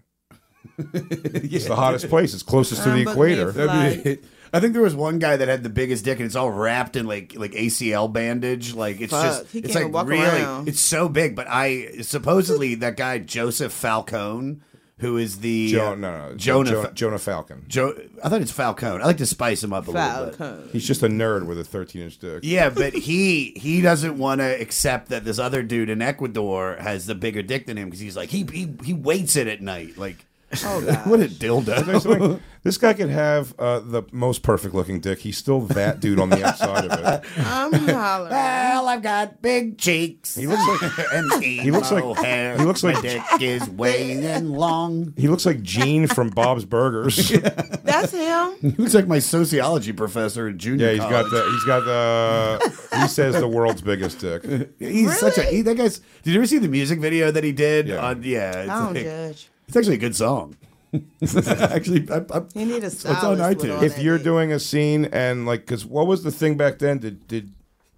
D: It's the hottest place. It's closest to the equator.
G: I think there was one guy that had the biggest dick, and it's all wrapped in like ACL bandage. It's
H: walk around.
G: It's so big. But supposedly that guy Joseph Falcone, who is the
D: Jonah Falcon.
G: I thought it's Falcone. I like to spice him up a little bit.
D: He's just a nerd with a 13-inch dick.
G: Yeah, but he doesn't want to accept that this other dude in Ecuador has the bigger dick than him because he's he waits it at night.
H: Oh, gosh.
G: What a dildo.
D: This guy could have the most perfect looking dick. He's still that dude on the outside of it.
H: I'm hollering.
G: Well, I've got big cheeks.
D: He looks like
G: and
D: he looks like
G: hair.
D: he looks like
G: My dick is weighing long.
D: he looks like Gene from Bob's Burgers.
H: That's him.
G: He looks like my sociology professor in junior
D: Yeah, he's
G: college.
D: got the he says the world's biggest dick.
G: He's such a that guy's. Did you ever see the music video that he did?
D: Yeah.
G: It's
H: I don't
G: like-
H: judge.
G: It's actually a good song. Actually,
H: You need a
G: on
H: stylist. with
G: iTunes.
H: all
D: If
H: that
D: you're
H: dick.
D: doing a scene and like, because what was the thing back then? Did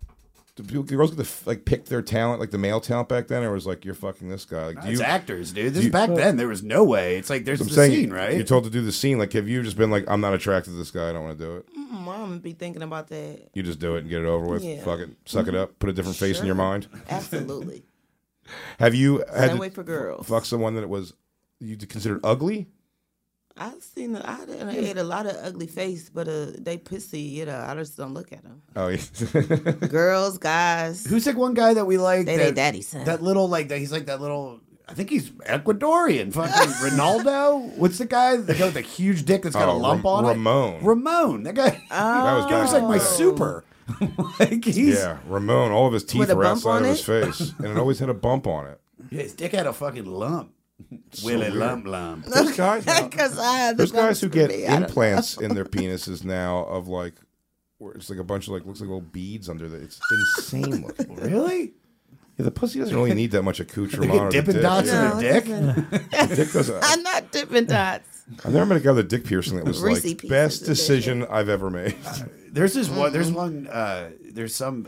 D: the girls get to like pick their talent, like the male talent back then, or was like you're fucking this guy? Like, do
G: it's
D: you?
G: actors, dude. This
D: you-
G: is back then. There was no way. It's like there's
D: I'm
G: the
D: saying
G: scene, right?
D: You're told to do the scene. Like, have you just been like, I'm not attracted to this guy. I don't want to do it.
H: I'm gonna be thinking about that.
D: You just do it and get it over with.
H: Yeah.
D: Fuck it, suck it up. Put a different face in your
H: Sure.
D: mind.
H: Absolutely.
D: Have you had
H: Same
D: to
H: way for girls.
D: fuck someone that was you considered ugly?
H: I've seen. I ate a lot of ugly face, but they pissy. You know, I just don't look at them.
D: Oh yeah.
H: Girls, guys.
G: Who's like one guy that we like?
H: They
G: that,
H: daddy son.
G: That little like that. He's like that little. I think he's Ecuadorian. Fucking Ronaldo. What's the guy? The guy with the huge dick that's got a lump on
D: Ramon.
G: it. Ramon. That guy.
D: That was
G: That was like my
D: bad.
G: super. Like he's.
D: Yeah, Ramon. All of his teeth
H: With a
D: were
H: bump
D: outside
H: on
D: of his
H: it?
D: face, and it always had a bump on it.
G: Yeah, his dick had a fucking lump. Willy lump.
D: Those guys,
H: Because I had the
D: those guys who
H: bumps
D: get
H: for me, I don't
D: implants in their penises now of like, where it's like a bunch of like looks like little beads under the. It's insane looking.
G: Really?
D: Yeah, the pussy doesn't really need that much accoutrement.
G: They get
D: on
G: Dippin'
D: the
G: Dots
D: dick.
G: in
H: No,
G: their dick?
H: it
D: The dick doesn't.
H: I'm not dipping dots.
D: I never met a guy with a dick piercing that was
H: Reese
D: like
H: pieces
D: best
H: of that
D: decision I've ever made.
G: There's this one. There's one. There's some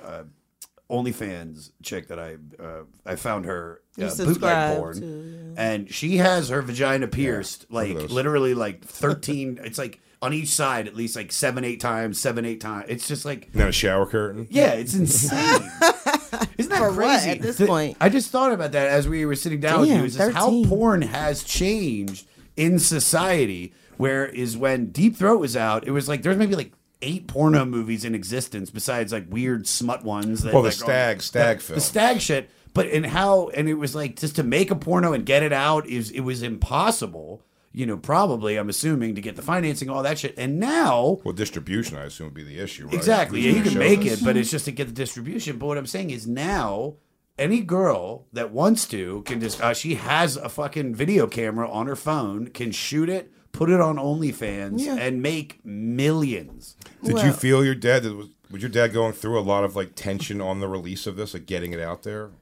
G: OnlyFans chick that I found her
H: You
G: bootleg
H: subscribe
G: porn,
H: to, yeah.
G: and she has her vagina pierced
D: look at
G: like
D: those.
G: literally like 13. It's like on each side at least like 7-8 times. It's just like
D: And then a shower curtain.
G: yeah, it's insane. Isn't that
H: For what
G: crazy?
H: at this point?
G: I just thought about that as we were sitting down with
H: Damn,
G: you. Is just how
H: 13.
G: porn has changed in society. Whereas when Deep Throat was out, it was like there's maybe like 8 porno movies in existence besides like weird smut ones. That,
D: Well, the
G: like,
D: stag film.
G: the stag shit. But and it was like just to make a porno and get it out it was impossible. You know, probably I'm assuming to get the financing, all that shit. And now
D: Well, distribution, I assume, would be the issue, right?
G: exactly.
D: Who's
G: Yeah, you
D: gonna
G: can
D: show
G: make
D: this?
G: it, but it's just to get the distribution. But what I'm saying is now, any girl that wants to can just, she has a fucking video camera on her phone, can shoot it, put it on OnlyFans,
H: Yeah.
G: and make millions.
D: Did you
H: Well-
D: feel your dad? Was your dad going through a lot of like tension on the release of this, like getting it out there?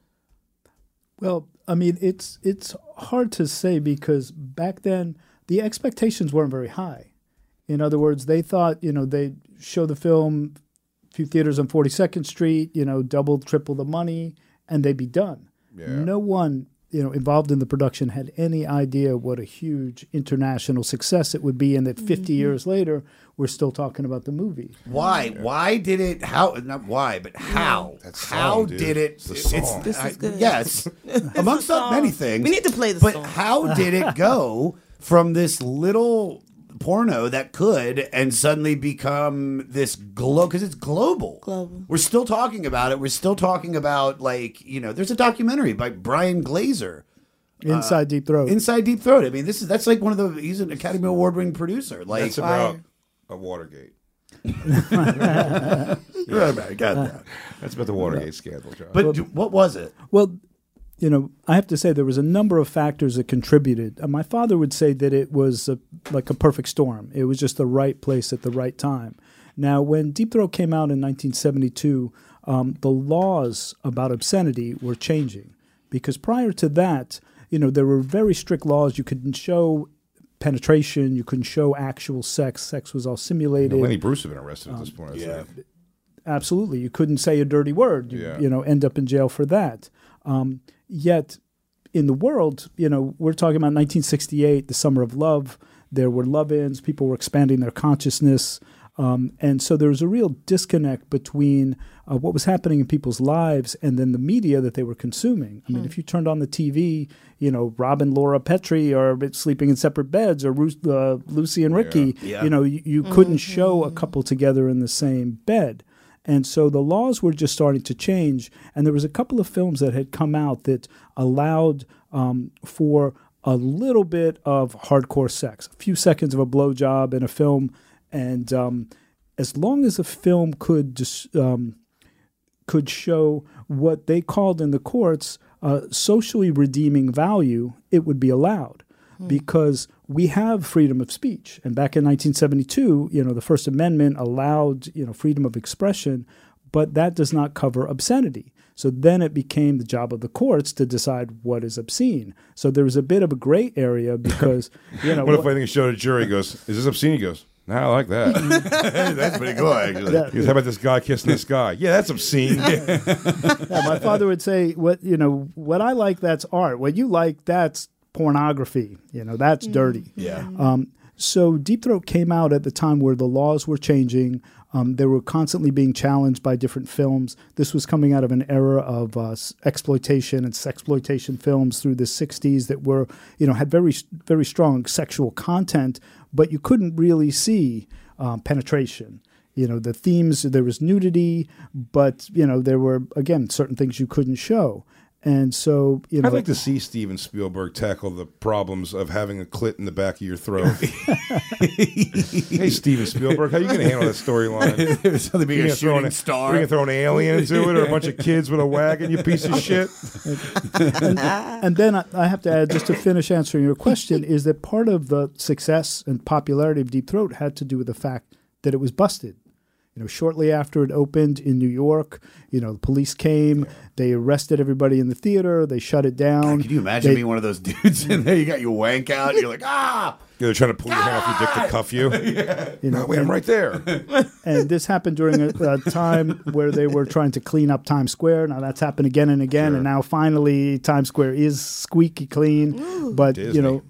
I: Well, I mean, it's hard to say because back then the expectations weren't very high. In other words, they thought, they'd show the film, a few theaters on 42nd Street, double, triple the money, and they'd be done.
D: Yeah.
I: No one, involved in the production had any idea what a huge international success it would be, and that 50 years later, we're still talking about the movie.
G: Why? Why did it? How? Not why, but how?
D: That
G: How
D: song, dude.
G: did it?
D: It's the song.
H: This is good.
G: Yes, amongst many things.
H: We need to play the
G: But
H: song.
G: how did it go from this little porno that could and suddenly become this because it's global.
H: Global.
G: We're still talking about it. We're still talking about there's a documentary by Brian Glazer.
I: Inside Deep Throat.
G: Inside Deep Throat. I mean, that's like he's an Academy Award winning producer. Like
D: That's about a Watergate.
G: I got that.
D: That's about the Watergate scandal, John.
G: But what was it?
I: Well, I have to say there was a number of factors that contributed. My father would say that it was like a perfect storm. It was just the right place at the right time. Now, when Deep Throat came out in 1972, the laws about obscenity were changing because prior to that, there were very strict laws. You couldn't show penetration. You couldn't show actual sex. Sex was all simulated.
D: Lenny Bruce had been arrested at this point. I think.
I: Absolutely. You couldn't say a dirty word. You end up in jail for that. Yet in the world, we're talking about 1968, the Summer of Love. There were love-ins. People were expanding their consciousness. And so there was a real disconnect between what was happening in people's lives and then the media that they were consuming. I mean, if you turned on the TV, Rob and Laura Petrie are sleeping in separate beds, or Lucy and Ricky,
G: Yeah.
I: you couldn't show a couple together in the same bed. And so the laws were just starting to change. And there was a couple of films that had come out that allowed for a little bit of hardcore sex, a few seconds of a blowjob in a film, and as long as a film could show what they called in the courts socially redeeming value, it would be allowed. Because we have freedom of speech. And back in 1972, the First Amendment allowed, freedom of expression, but that does not cover obscenity. So then it became the job of the courts to decide what is obscene. So there was a bit of a gray area because,
D: what if I think showed a jury goes, is this obscene? He goes, no, I like that.
G: That's pretty cool, actually.
I: Yeah.
D: He goes, how about this guy kissing this guy? Yeah, that's obscene.
I: Yeah, my father would say, what I like, that's art. What you like, that's pornography. That's dirty.
G: Yeah.
I: So Deep Throat came out at the time where the laws were changing. They were constantly being challenged by different films. This was coming out of an era of exploitation and sexploitation films through the 60s that were, had very, very strong sexual content, but you couldn't really see penetration. The themes, there was nudity, but, there were, again, certain things you couldn't show. And so,
D: I'd like to see Steven Spielberg tackle the problems of having a clit in the back of your throat. Hey, Steven Spielberg, how are you going to handle that storyline?
G: Something being a shooting star.
D: Are you going to throw an alien into it or a bunch of kids with a wagon, you piece of shit?
I: And then I have to add, just to finish answering your question, is that part of the success and popularity of Deep Throat had to do with the fact that it was busted. Shortly after it opened in New York, the police came, they arrested everybody in the theater, they shut it down.
G: God, can you imagine being one of those dudes in there? You got your wank out, and you're like, ah!
D: Yeah, they're trying to pull your hand off your dick to cuff you. Yeah. Wait, I'm right there.
I: And this happened during a time where they were trying to clean up Times Square. Now that's happened again and again, and now finally Times Square is squeaky clean.
H: Ooh,
I: but
D: Disney.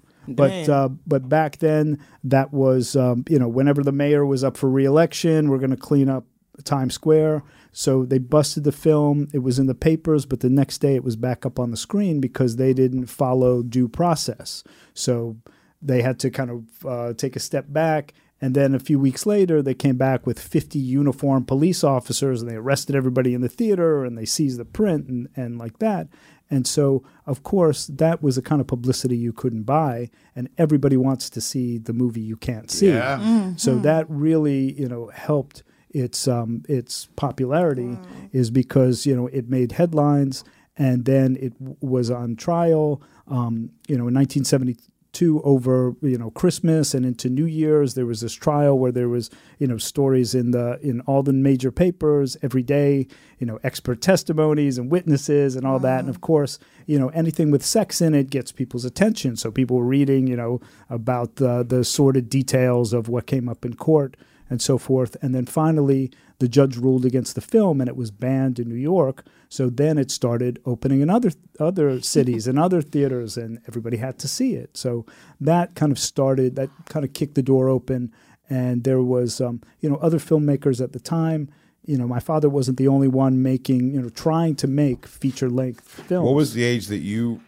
I: But back then, that was, whenever the mayor was up for re-election, we're going to clean up Times Square. So they busted the film. It was in the papers, but the next day it was back up on the screen because they didn't follow due process. So they had to kind of take a step back. And then a few weeks later, they came back with 50 uniformed police officers, and they arrested everybody in the theater, and they seized the print and like that. And so, of course, that was a kind of publicity you couldn't buy, and everybody wants to see the movie you can't see.
G: Yeah.
H: Mm-hmm.
I: So that really, helped its popularity, is because it made headlines, and then it was on trial. In 1972, over Christmas and into New Year's, there was this trial where there was stories in all the major papers every day, expert testimonies and witnesses and all that. And of course, anything with sex in it gets people's attention. So people were reading, about the sordid details of what came up in court and so forth. And then finally, the judge ruled against the film, and it was banned in New York. So then it started opening in other cities and other theaters, and everybody had to see it. So that kind of kicked the door open. And there was, other filmmakers at the time. My father wasn't the only one trying to make feature-length films.
D: What was the age that you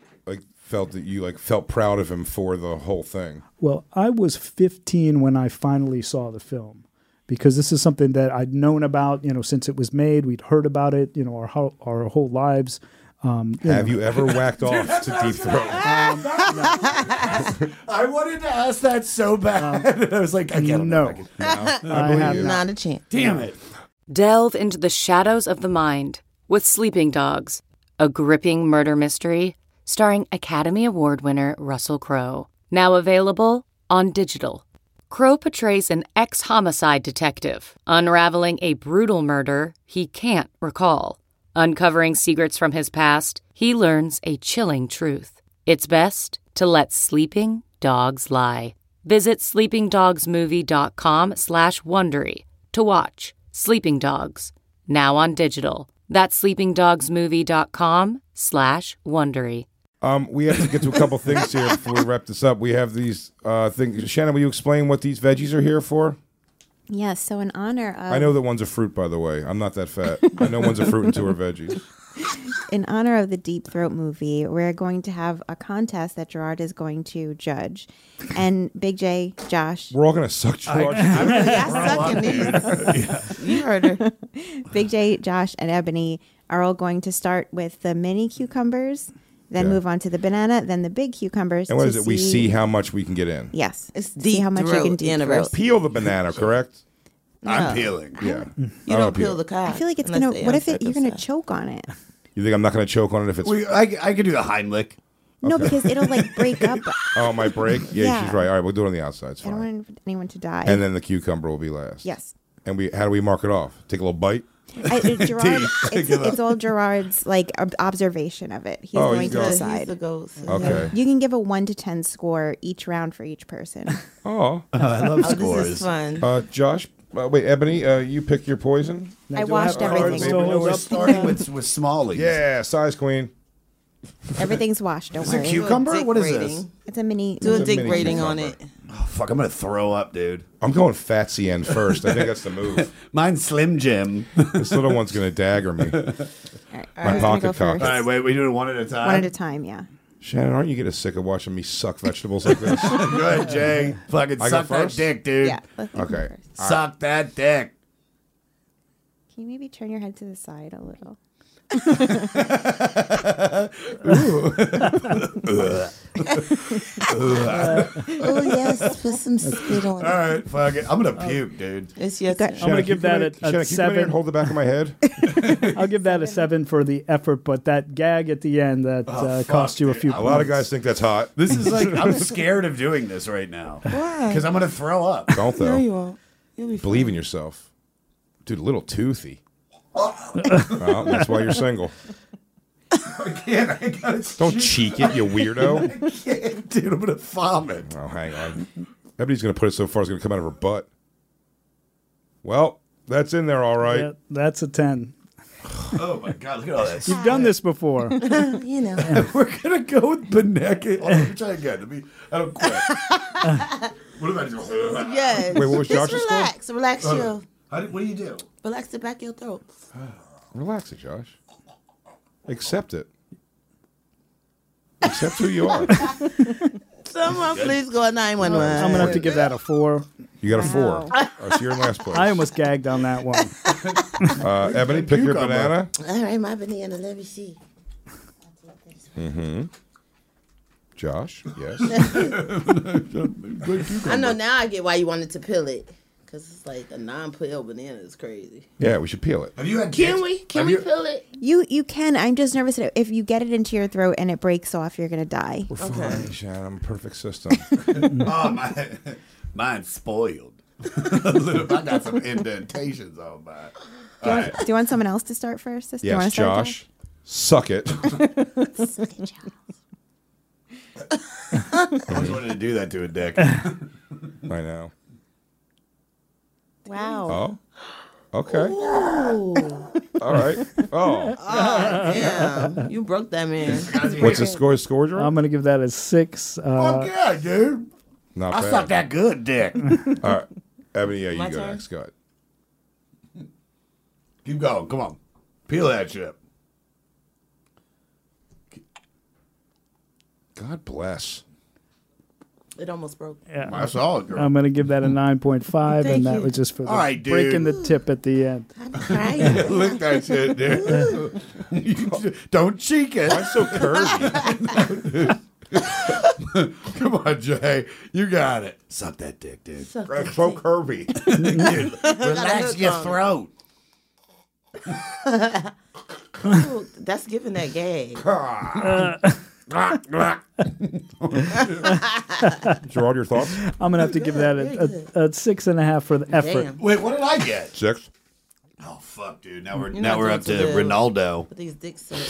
D: felt proud of him for the whole thing?
I: Well, I was 15 when I finally saw the film, because this is something that I'd known about, since it was made. We'd heard about it, our whole lives.
D: Have you ever whacked off to Deep Throat?
G: I wanted to ask that so bad. I was like, I can't.
I: No.
D: I
I: have
H: Not a chance.
G: Damn it.
J: Delve into the shadows of the mind with Sleeping Dogs, a gripping murder mystery starring Academy Award winner Russell Crowe. Now available on digital. Crowe portrays an ex-homicide detective unraveling a brutal murder he can't recall. Uncovering secrets from his past, he learns a chilling truth. It's best to let sleeping dogs lie. Visit sleepingdogsmovie.com/Wondery to watch Sleeping Dogs, now on digital. That's sleepingdogsmovie.com/Wondery.
D: We have to get to a couple things here before we wrap this up. We have these things. Shannon, will you explain what these veggies are here for?
E: Yes, so in honor of...
D: I know that one's a fruit, by the way. I'm not that fat. I know one's a fruit and two are veggies.
E: In honor of the Deep Throat movie, we're going to have a contest that Gerard is going to judge. And Big J, Josh...
D: We're all going to suck Gerard.
H: You heard her.
E: Big J, Josh, and Ebony are all going to start with the mini cucumbers. then
D: Yeah.
E: move on to the banana, then the big cucumbers.
D: And what
E: to
D: is it? We see how much we can get in.
E: Yes.
H: It's
E: See
H: deep
E: how much you
H: throat
E: can deep throat.
H: anniversary.
D: Peel the banana, correct?
G: I'm peeling.
D: Yeah.
H: You don't peel the cock.
E: I feel like it's
H: unless
E: gonna.
H: they
E: What if
H: unsuck
E: you're gonna
H: the side.
E: choke on it?
D: You think I'm not going to choke on it if it's...
G: I could do the Heimlich.
E: No, because it'll like break up.
D: Oh, my break? Yeah,
E: Yeah.
D: she's right. All right, we'll do it on the outside. It's
E: I don't
D: fine.
E: want anyone to die.
D: And then the cucumber will be last.
E: yes.
D: And how do we mark it off? Take a little bite?
E: Gerard, it's all Gerard's like observation of it. He's
D: Oh,
E: going
D: he's
E: to
D: got-
E: decide.
H: He's the ghost.
D: Okay.
E: You can give a 1 to 10 score each round for each person.
D: Oh.
G: I love
H: Oh,
G: scores.
H: this is fun.
D: Josh, wait, Ebony, you pick your poison?
I: Now,
E: I
I: do
E: washed
I: have cards
E: everything.
I: to
G: No,
I: hold
G: we're
I: up?
G: starting with Smalley.
D: Yeah, size queen.
E: Everything's washed. Don't
G: Is it
E: worry.
G: cucumber?
H: Dick
G: What is
H: rating.
G: this?
E: It's a mini.
H: Do a
D: It's a
H: dick
D: mini
H: rating on
D: cucumber.
H: it.
G: Oh, fuck, I'm going to throw up, dude.
D: I'm going Fatsy end first. I think that's the move.
G: Mine's Slim Jim.
D: This little one's going to dagger me.
E: All right,
D: My
E: who's gonna
D: pocket
E: go
D: cock.
E: first?
G: All right, wait, we do it one at a time?
E: One at a time. Yeah.
D: Shannon, aren't you getting sick of watching me suck vegetables like this?
G: Go ahead, Jay. Fucking
D: I go
G: suck that
D: first?
G: dick, dude.
E: Yeah. Let's do you
D: Okay.
E: first.
G: Suck that dick.
E: Can you maybe turn your head to the side a little?
H: Oh yes, put some spit on
G: All right, fuck it. I'm going to puke, dude.
H: It's yes.
E: Got-
I: I'm going to give that
D: Shannon,
I: a
D: can you come in here
I: 7.
D: and hold the back of my head?
I: I'll give that a 7 for the effort, but that gag at the end that cost you a few
D: A lot of guys think that's hot.
G: This is like, I'm scared of doing this right now.
H: Why?
G: Because I'm going to throw up.
D: Don't, though.
H: No, you won't. You'll be fine.
D: Believe in yourself. Dude, a little toothy. Well, that's why you're single.
G: I gotta
D: Don't cheek it, you weirdo.
G: Dude, I'm going to vomit.
D: Oh, hang on. Everybody's going to put it so far it's going to come out of her butt. Well, that's in there all right.
I: Yeah, that's a 10.
G: Oh, my God. Look at all this.
I: You've done this before.
H: You know.
G: We're going to go with Benecca. Oh, let me try again. I don't quit. What about you?
H: Yes.
D: Wait, what was
H: Just
D: Josh's score?
H: relax. Relax your.
G: What do you do?
H: Relax the back of your throat.
D: Relax it, Josh. Accept it. Accept who you are.
H: Someone please go 911.
I: I'm going to have to give that a 4.
D: You got a 4.
E: Wow.
D: All right, so you're in last place.
I: I almost gagged on that one.
D: Ebony, pick your
G: Cucumber.
D: banana.
H: All right, my banana. Let me see.
D: Josh, yes.
H: I know now. I get why you wanted to peel it, because it's like a non-peel banana is crazy.
D: Yeah, we should peel it.
G: Have you had
H: Can
G: dicks?
H: we? Can
G: Have
H: we
G: you-
H: peel it?
E: You can. I'm just nervous that if you get it into your throat and it breaks off, you're gonna die.
D: We're fine, Shannon. I'm a perfect system.
G: Oh, mine's spoiled. I got some indentations on mine. All right.
E: Do you want someone else to start first? Do you want
D: Yes,
E: to start,
D: Josh. Suck it.
G: I always wanted to do that to a dick.
D: I know.
E: Wow.
D: Oh. Okay. All right. Oh.
H: Damn, you broke that man.
D: What's the score, George?
I: I'm going to give that a 6.
G: Fuck yeah, dude.
D: Not
G: I
D: bad.
G: suck that good dick.
D: All right. Ebony, yeah, you
H: My
D: go
H: turn?
D: next. Go ahead.
G: Keep going. Come on. Peel that shit.
D: God bless.
H: It almost broke.
I: Yeah.
G: I saw it, girl.
I: I'm going to give that a 9.5,
H: Thank
I: and that
H: you.
I: was just for the
G: All right, dude.
I: breaking the tip at the end.
H: I'm crying.
G: Lick that shit, dude. Don't cheek it.
D: Mine's so curvy.
G: Come on, Jay. You got it. Suck that dick, dude.
H: Suck
D: It's so curvy.
G: Dude, relax your throat.
H: Ooh, that's giving that gag.
D: Gerard, your thoughts?
I: I'm going to have to give that a 6.5 for the effort.
H: Damn.
G: Wait, what did I get?
D: 6.
G: Oh fuck, dude. Now we're
H: You're
G: now
H: not
G: we're
H: doing
G: up to
H: so good.
G: Ronaldo.
H: With these dick sucks.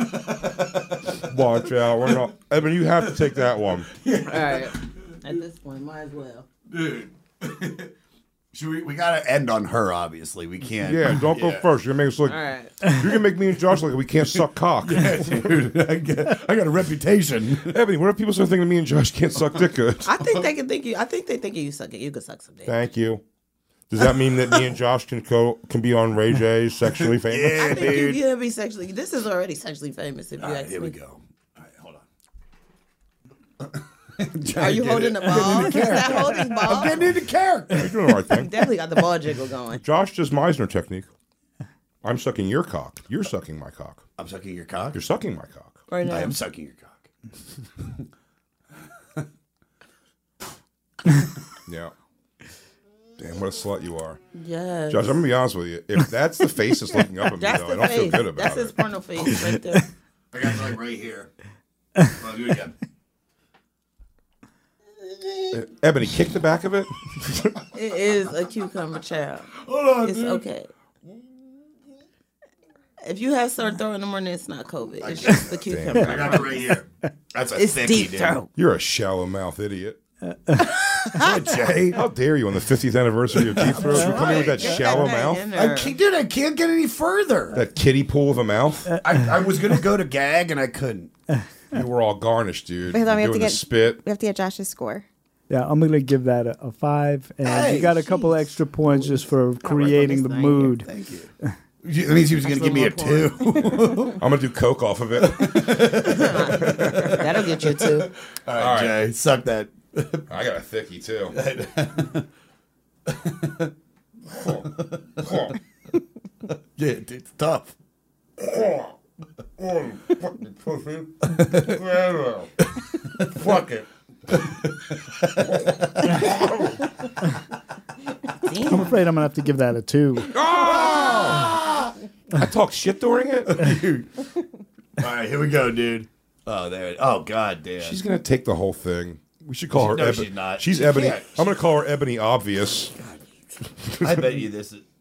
D: Watch out. We're not. Ebony, you have to take that one.
H: All right. At this point, might as well.
G: Dude. Should we gotta end on her, obviously. We can't.
D: Yeah, don't go first. You're gonna make us look.
H: All right.
D: You're gonna make me and Josh look like we can't suck cock.
G: Dude, I got a reputation.
D: Ebony, what if people start thinking me and Josh can't suck dick good?
H: I think they can think you. I think they think you suck it. You could suck some dick.
D: Thank you. Does that mean that me and Josh can be on Ray J's Sexually Famous?
G: Yeah,
H: I think
G: dude.
H: you can be sexually. This is already sexually famous. If you
G: All right,
H: ask
G: here
H: me.
G: we go. All right, hold on.
H: Are you holding the ball? Is that holding ball?
G: I'm getting into character.
D: You're doing the right thing.
H: Definitely got the ball jiggle going.
D: Josh does Meisner technique. I'm sucking your cock. You're sucking my cock.
G: I'm sucking your cock.
D: You're sucking my cock.
H: right now.
G: I am sucking your cock.
D: Yeah. Damn, what a slut you are.
H: Yes.
D: Josh, I'm going to be honest with you. If that's the face that's looking up at me,
H: That's
D: though,
H: the
D: I don't
H: face.
D: feel good about
H: That's
D: it.
H: his porno face right there.
G: I got like right here. I'll do it again.
D: Ebony, kick the back of it.
H: It is a cucumber, child.
G: Hold on,
H: It's
G: dude.
H: okay. If you have sore throat in the morning, it's not COVID. It's just the cucumber.
G: I got it right here. That's a
H: It's
G: thickie,
H: deep
G: dude.
H: throat.
D: You're a shallow mouth idiot.
G: What, Jay?
D: How dare you on the 50th anniversary of Deep Throat? You come in with that shallow mouth?
G: Dude, I can't get any further.
D: That kiddie pool of a mouth?
G: I was gonna go to gag and I couldn't.
D: You were all garnished, dude.
E: Wait, hold on, we
D: You're
E: have to
D: doing the
E: get
D: spit.
E: We have to get Josh's score.
I: Yeah, I'm going to give that a 5. And
G: Hey,
I: you got a couple extra points just for creating the
H: thing.
I: mood.
G: Thank you. That means he was gonna give me a 2.
D: I'm going to do coke off of it.
H: That'll get you too.
G: All right, Jay, suck that.
D: I got a thickie, too.
G: Yeah, it's tough.
D: Fuck it.
I: I'm afraid I'm going to have to give that a 2.
D: I talked shit during it?
G: All right, here we go, dude. Oh, there. Oh, god damn.
D: She's going to take the whole thing. We should call her
G: No,
D: Ebony.
G: she's not.
D: She's
G: She
D: Ebony.
G: can't.
D: I'm going to call her Ebony Obvious.
G: I bet you this is.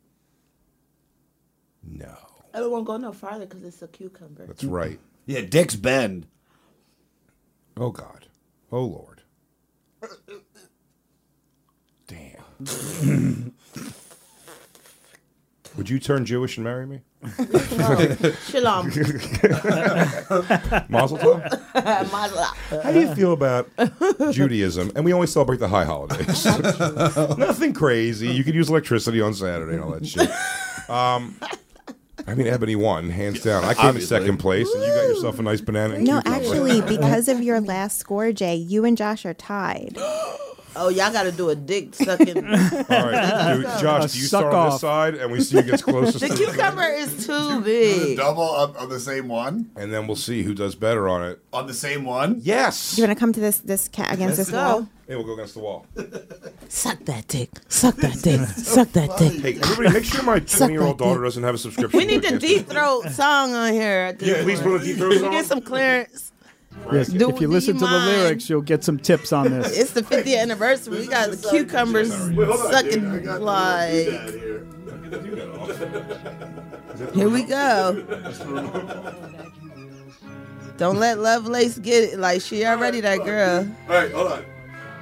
D: No.
H: I won't go no farther because it's a cucumber.
D: That's right.
G: Yeah, Dick's Bend.
D: Oh, God. Oh, Lord. Damn. Would you turn Jewish and marry me?
H: Shalom.
D: Mazel tov?
H: Mazel tov.
D: How do you feel about Judaism? And we only celebrate the high holidays. Nothing crazy. You could use electricity on Saturday and all that shit. I mean, Ebony won, hands down. I came
G: Obviously.
D: in second place, and you got yourself a nice banana. And
E: No,
D: cucumber.
E: actually, because of your last score, Jay, you and Josh are tied.
H: Oh, y'all got to do a dick sucking.
D: All right, Josh, do you
I: Suck
D: start on this
I: off.
D: side, and we see who gets closest
H: The
D: to
H: cucumber is too big.
G: Double on the same one?
D: and then we'll see who does better on it.
G: On the same one?
D: Yes.
E: Do you want to come to this against this wall?
D: Hey, we'll go against the wall.
H: Suck that dick. Suck that dick. Suck that dick.
D: Hey, everybody, make sure my 20-year-old daughter doesn't have a subscription.
H: We need
D: to
H: the
D: Against
H: deep throat song on here. At this
D: Yeah, please
H: point.
D: put a deep throat
H: We
D: song.
H: get some clearance.
I: Yes,
H: Do
I: if you
H: you
I: listen to the
H: mind?
I: lyrics, you'll get some tips on this.
H: It's the 50th anniversary. We got the cucumbers sucking like. Here we go. Don't let Lovelace get it. Like, she already that girl.
G: All right, hold on.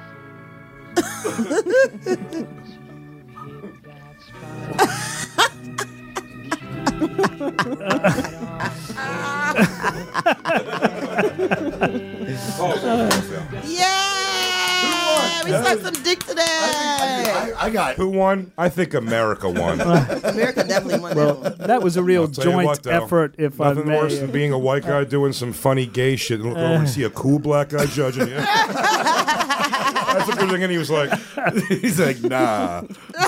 H: Yeah! We sucked some dick today.
G: I got
D: Who won? I think America won.
H: America definitely won
I: Well,
H: that one.
I: that was a real
D: I'll tell you
I: joint
D: what, though,
I: effort, if I
D: Nothing
I: may.
D: worse than being a white guy doing some funny gay shit and look over and see a cool black guy judging you. That's the first thing, and he was like,
G: He's like, nah.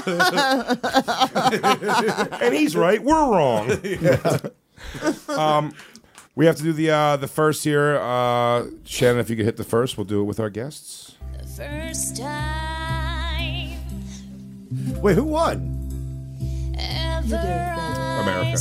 D: and he's right, we're wrong. We have to do the first here. Shannon, if you could hit the first, we'll do it with our guests.
F: First time
G: Wait, who won?
F: ever
D: America.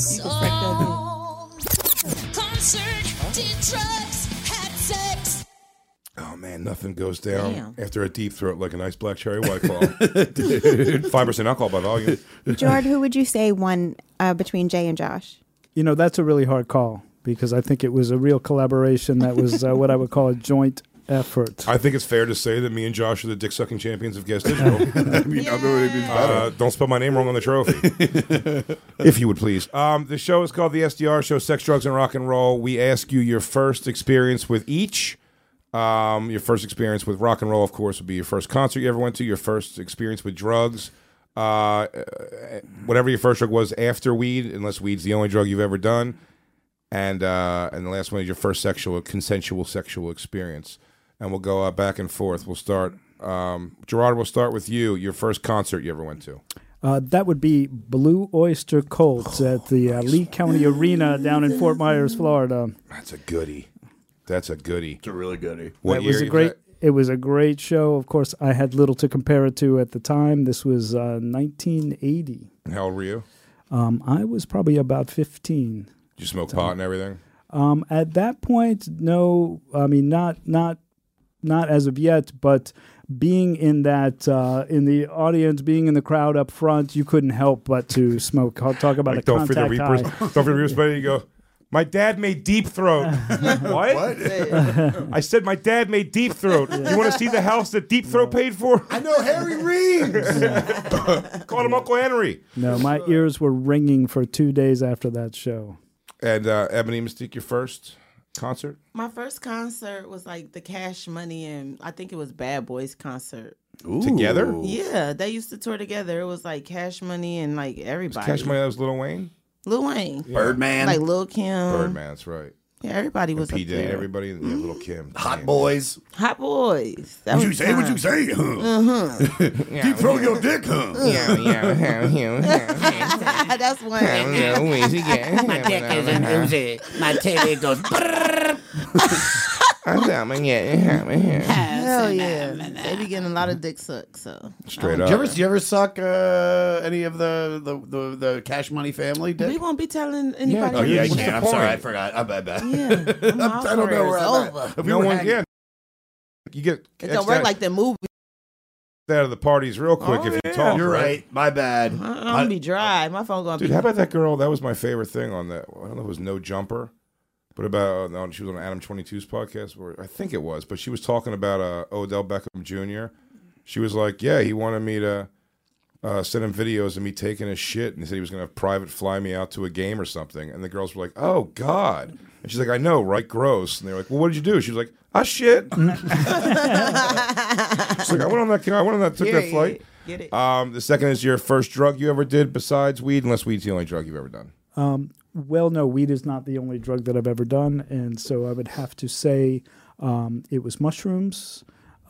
F: concert, did drugs, had sex.
D: Oh man, nothing goes down
H: Damn.
D: after a deep throat like a nice black cherry white claw. 5% alcohol by volume.
E: George, who would you say won between Jay and Josh?
I: You know, that's a really hard call because I think it was a real collaboration that was what I would call a joint effort.
D: I think it's fair to say that me and Josh are the dick sucking champions of Guest Digital. Don't spell my name wrong on the trophy, if you would please. The show is called the SDR Show: Sex, Drugs, and Rock and Roll. We ask you your first experience with each. Your first experience with rock and roll, of course, would be your first concert you ever went to. Your first experience with drugs, whatever your first drug was after weed, unless weed's the only drug you've ever done, and the last one is your first consensual sexual experience. And we'll go back and forth. We'll start. Gerard, we'll start with you. Your first concert you ever went to?
I: That would be Blue Oyster Cult at the Lee County Arena down in Fort Myers, Florida.
D: That's a goodie. That's a goodie.
G: It's a really goodie.
D: What
I: It
D: year
I: was a
D: is
I: great.
D: that?
I: It was a great show. Of course, I had little to compare it to at the time. This was 1980.
D: How old were you?
I: I was probably about 15.
D: Did you smoke pot and everything?
I: At that point, no. I mean, not as of yet. But being in that in the audience, being in the crowd up front, you couldn't help but to smoke. I'll talk about
D: Like,
I: the
D: don't fear the
I: contact
D: Reapers.
I: high.
D: Don't fear the Reapers. But you go, my dad made Deep Throat. What? I said my dad made Deep Throat. You want to see the house that Deep Throat paid for?
G: I know Harry Reeves.
D: Call him Uncle Henry.
I: No, my ears were ringing for 2 days after that show.
D: And Ebony Mystique, your first concert?
H: My first concert was like the Cash Money and I think it was Bad Boys concert.
D: Together?
H: Yeah, they used to tour together. It was like Cash Money and like everybody.
D: Cash Money, that was Lil Wayne?
H: Lil Wayne.
G: Birdman.
H: Like Lil Kim.
D: Birdman, that's right.
H: Yeah, everybody was
D: P.
H: up
D: Diddy,
H: there.
D: everybody, Little Kim.
G: Hot Boys.
H: Hot Boys. That
G: What you
H: was
G: say? What
H: fun.
G: you say? Huh? Keep throwing your dick, huh?
H: That's one.
G: My dick is in Uzi. My titty goes.
H: Hell yeah. They be getting a lot of dick sucks. So
D: Straight
G: Did you ever suck any of the Cash Money family dick?
H: we won't be telling anybody.
G: Oh yeah, I
D: What's
G: can't.
D: the
G: I'm sorry, I
D: point?
G: forgot. I'm bad.
H: Yeah, I'm out
G: I don't
H: for
G: know
H: it.
G: where
H: It's
G: I'm
H: over.
G: at. If we
D: No
G: were
D: one
G: hanging-
D: can. You get
H: It don't work like the movie.
D: out of the parties real quick if you talk.
G: You're right. My bad.
H: I'm gonna be dry. My phone gonna
D: Dude,
H: be.
D: how about that girl? That was my favorite thing on that. I don't know if it was No Jumper, but about she was on Adam 22's podcast, or I think it was, but she was talking about Odell Beckham Jr. She was like, yeah, he wanted me to send him videos of me taking a shit, and he said he was going to private fly me out to a game or something. And the girls were like, oh, God. And she's like, I know, right? Gross. And they were like, well, what did you do? She was like, I shit. She's like, I went on that, took that flight.
H: Get it.
D: The second is your first drug you ever did besides weed, unless weed's the only drug you've ever done.
I: Well, no, weed is not the only drug that I've ever done, and so I would have to say it was mushrooms.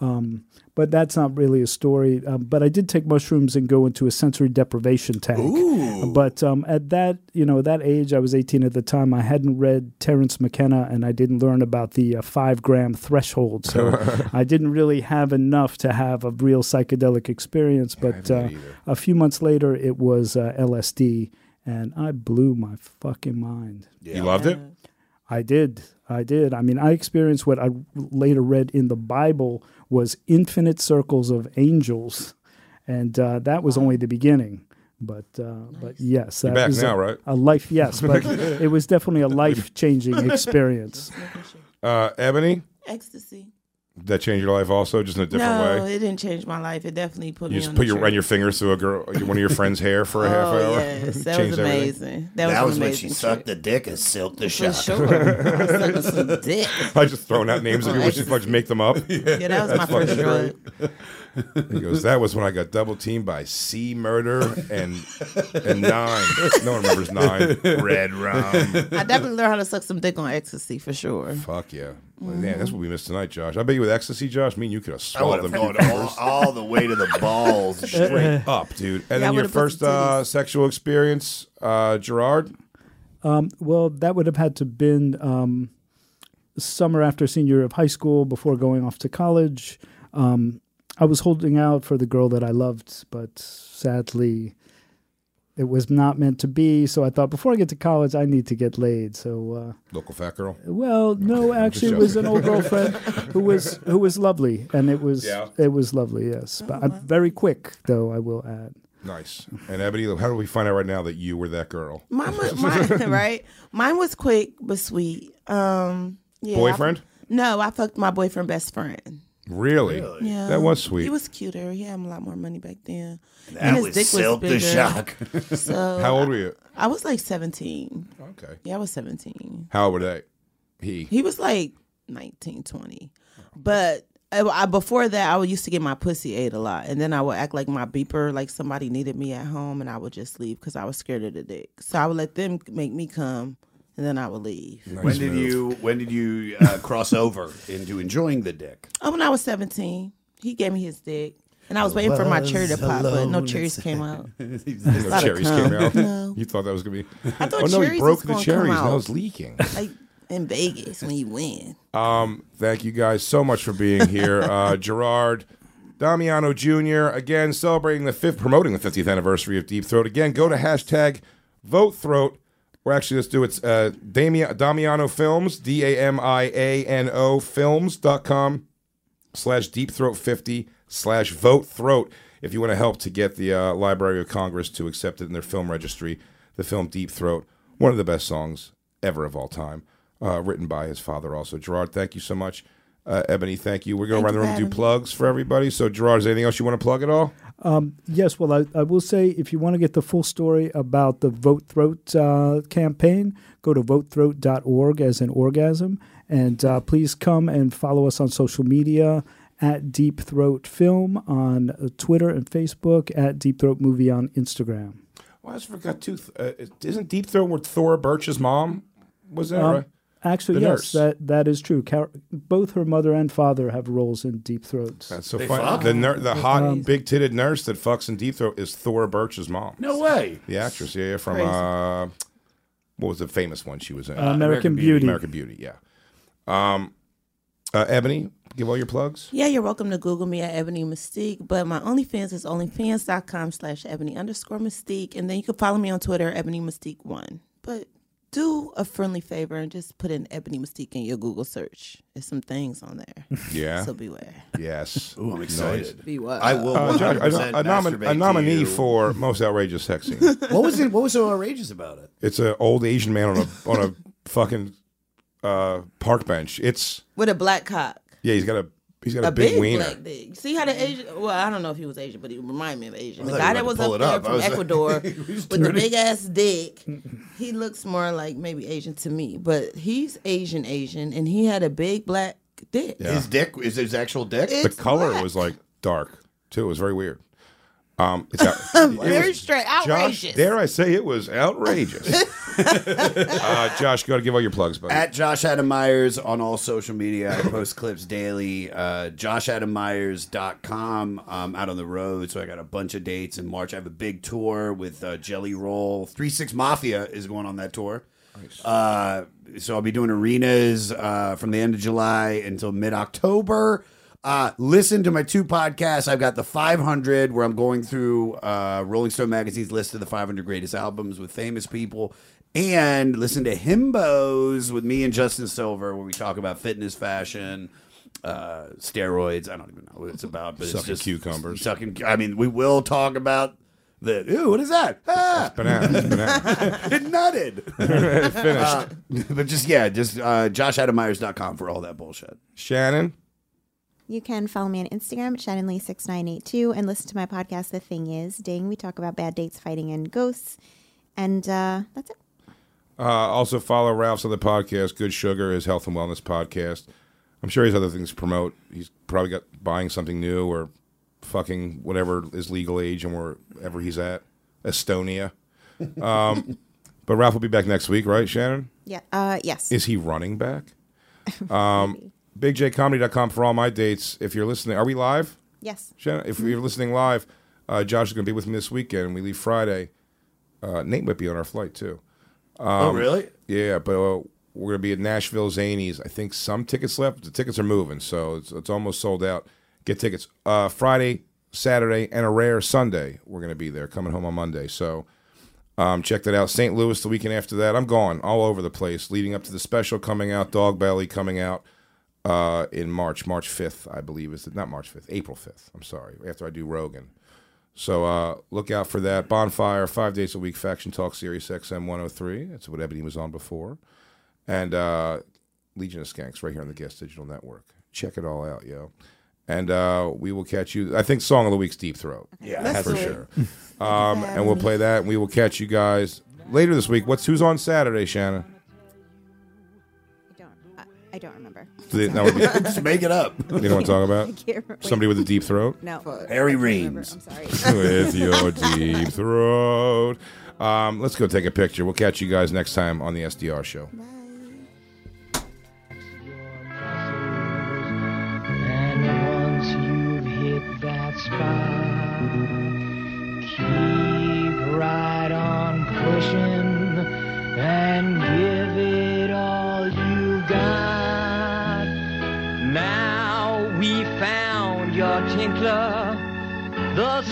I: But that's not really a story. But I did take mushrooms and go into a sensory deprivation tank.
G: Ooh.
I: But at that age, I was 18 at the time. I hadn't read Terence McKenna, and I didn't learn about the 5-gram threshold. So I didn't really have enough to have a real psychedelic experience. But a few months later, it was LSD, and I blew my fucking mind.
G: Yeah.
D: You loved it?
I: I did. I mean, I experienced what I later read in the Bible was infinite circles of angels, and that was only the beginning. But yes,
D: You're
I: that
D: back
I: was
D: now, right?
I: a life. Yes, but it was definitely a life-changing experience.
D: Ebony,
H: Ecstasy.
D: that changed your life also, just in a different
H: No,
D: way?
H: it didn't change my life. It definitely put
D: You
H: me
D: just
H: on
D: put
H: the
D: run your fingers through one of your friend's hair for a half hour?
H: Yes, that was
D: Changed everything?
H: amazing. That
G: That
H: was
G: was
H: an
G: when
H: amazing
G: she sucked
H: trip.
G: the dick and silked the
H: For
G: shot.
H: sure. I was sucking some dick.
D: I just throwing out names of people, just make them up.
H: Yeah, that was my first drug.
D: He goes, that was when I got double teamed by C Murder and 9. No one remembers 9. Red Rum.
H: I definitely learned how to suck some dick on ecstasy for sure.
D: Fuck yeah. Well, man, that's what we missed tonight, Josh. I bet you with ecstasy, Josh, me and you could have
G: I would
D: swallowed
G: have
D: them
G: gone all the way to the balls.
D: straight up, dude. And
H: Yeah, I
D: then your
H: would've put
D: first
H: some titties.
D: sexual experience, Gerard?
I: Well, that would have had to been summer after senior year of high school, before going off to college. I was holding out for the girl that I loved, but sadly, it was not meant to be. So I thought, before I get to college, I need to get laid. So,
D: Local fat girl?
I: well, no, actually, it was an old girlfriend who was lovely, and it was lovely. Yes, but I'm very quick, though, I will add.
D: Nice. And Ebony, how do we find out right now that you were that girl?
H: Mine, right? Mine was quick but sweet. Yeah,
D: Boyfriend?
H: I fucked my boyfriend best friend.
D: Really?
H: Yeah,
D: That was sweet.
H: He was cuter. He had a lot more money back then.
G: That
H: his
G: was
H: dick
G: silk the
H: bigger.
G: shock.
H: So
D: How old were you?
H: I was like 17.
D: Okay.
H: Yeah, I was 17.
D: How old were they?
H: He was like 19, 20. But before that, I used to get my pussy ate a lot. And then I would act like my beeper, like somebody needed me at home, and I would just leave because I was scared of the dick. So I would let them make me come, and then I would leave.
D: Nice
G: When did you cross over into enjoing the dick?
H: Oh, when I was 17, he gave me his dick. And I was waiting for my cherry to pop, but no cherries came out.
D: No
H: Lot of
D: cherries
H: cum.
D: came out.
H: No.
D: You thought that was going to be...
H: I thought
D: Oh, no, he
H: cherries
D: broke
H: was
D: the
H: gonna
D: cherries.
H: come
D: Now
H: out.
D: it's leaking.
H: Like, In Vegas when you win.
D: Thank you guys so much for being here. Gerard Damiano Jr., again, promoting the 50th anniversary of Deep Throat. Again, go to hashtag VoteThroat. Or actually, let's do it. Damiano Films, DAMIANO Films.com/DeepThroat50/VoteThroat. If you want to help to get the Library of Congress to accept it in their film registry, the film Deep Throat, one of the best songs ever of all time, written by his father also. Gerard, thank you so much. Ebony, thank you. We're going around the room and do plugs for everybody. So, Gerard, is there anything else you want to plug at all?
I: Yes, well, I will say if you want to get the full story about the Vote Throat campaign, go to votethroat.org as in orgasm. And please come and follow us on social media at Deep Throat Film on Twitter and Facebook, at Deep Throat Movie on Instagram.
D: Well, I just forgot too. Isn't Deep Throat with Thora Birch's mom? Was that right?
I: Actually, yes, that is true. Both her mother and father have roles in Deep Throat.
D: That's so funny. The hot, big-titted nurse that fucks in Deep Throat is Thora Birch's mom.
G: No way.
D: The actress, yeah, from what was the famous one she was in?
I: American Beauty.
D: American Beauty, yeah. Ebony, give all your plugs.
H: Yeah, you're welcome to Google me at Ebony Mystique, but my OnlyFans is onlyfans.com/Ebony_Mystique, and then you can follow me on Twitter, Ebony Mystique 1. But do a friendly favor and just put in Ebony Mystique in your Google search. There's some things on there.
D: Yeah.
H: So beware.
D: Yes.
G: Ooh, I'm excited.
H: Be what?
G: I will 100%
D: a nominee for most outrageous sex scene.
G: What was it? What was so outrageous about it?
D: It's an old Asian man on a fucking park bench. It's
H: with a black cock.
D: Yeah, he's got a big wiener.
H: Black dick. See how the Asian? Well, I don't know if he was Asian, but he reminded me of Asian.
G: I
H: The
G: thought
H: guy
G: you
H: that
G: were
H: was
G: about to
H: up
G: pull it
H: there
G: up.
H: from
G: I was like-
H: Ecuador with the big ass dick, he looks more like maybe Asian to me, but he's Asian, and he had a big black dick.
D: Yeah.
G: His dick is his actual dick.
D: The color was like dark too. It was very weird. It's
H: Very straight, outrageous.
D: Josh, dare I say it was outrageous. Josh, go to give all your plugs, buddy.
G: At Josh Adam Myers on all social media. I post clips daily. JoshAdamMyers.com. I'm out on the road, so I got a bunch of dates in March. I have a big tour with Jelly Roll. 3-6 Mafia is going on that tour. Nice. So I'll be doing arenas from the end of July until mid-October. Listen to my 2 podcasts. I've got the 500, where I'm going through Rolling Stone Magazine's list of the 500 greatest albums with famous people. And listen to Himbos with me and Justin Silver, where we talk about fitness, fashion, steroids. I don't even know what it's about. But
D: Sucking
G: it's just
D: cucumbers.
G: I mean, we will talk about ooh, what is that? Ah!
D: Banana.
G: It nutted.
D: Finished.
G: But just JoshAdamMyers.com for all that bullshit.
D: Shannon?
E: You can follow me on Instagram at ShannonLee6982 and listen to my podcast, The Thing Is. Ding, we talk about bad dates, fighting, and ghosts. And that's it.
D: Also follow Ralph's other podcast, Good Sugar, his health and wellness podcast. I'm sure he has other things to promote. He's probably got buying something new or fucking whatever is legal age and wherever he's at. Estonia. But Ralph will be back next week, right, Shannon?
E: Yeah. Yes.
D: Is he running back? BigJComedy.com for all my dates. If you're listening, are we live?
E: Yes.
D: Shannon, if you're listening live, Josh is going to be with me this weekend. We leave Friday. Nate might be on our flight, too.
G: Oh, really?
D: Yeah, but we're going to be at Nashville Zanies. I think some tickets left. The tickets are moving, so it's almost sold out. Get tickets. Friday, Saturday, and a rare Sunday. We're going to be there, coming home on Monday. So check that out. St. Louis the weekend after that. I'm gone all over the place, leading up to the special coming out, Dog Belly coming out. In March 5th, I believe. Not March 5th, April 5th. I'm sorry, after I do Rogan. So look out for that. Bonfire, 5 days a week, Faction Talk, Sirius XM 103. That's what Ebony was on before. And Legion of Skanks right here on the Guest Digital Network. Check it all out, yo. And we will catch you. I think Song of the Week's Deep Throat.
G: Yeah,
H: That's
D: for
H: sweet.
D: sure. And we'll play that, and we will catch you guys later this week. Who's on Saturday, Shannon?
E: I don't remember.
D: That would be,
G: Just make it up.
D: you know what I'm talking about?
E: I can't remember.
D: Somebody with a deep throat?
E: No.
G: Harry
E: I can't remember.
G: Reams.
E: I'm sorry.
D: With your deep throat. Let's go take a picture. We'll catch you guys next time on the SDR show.
K: And once you've hit that spot, keep right on pushing and give it all you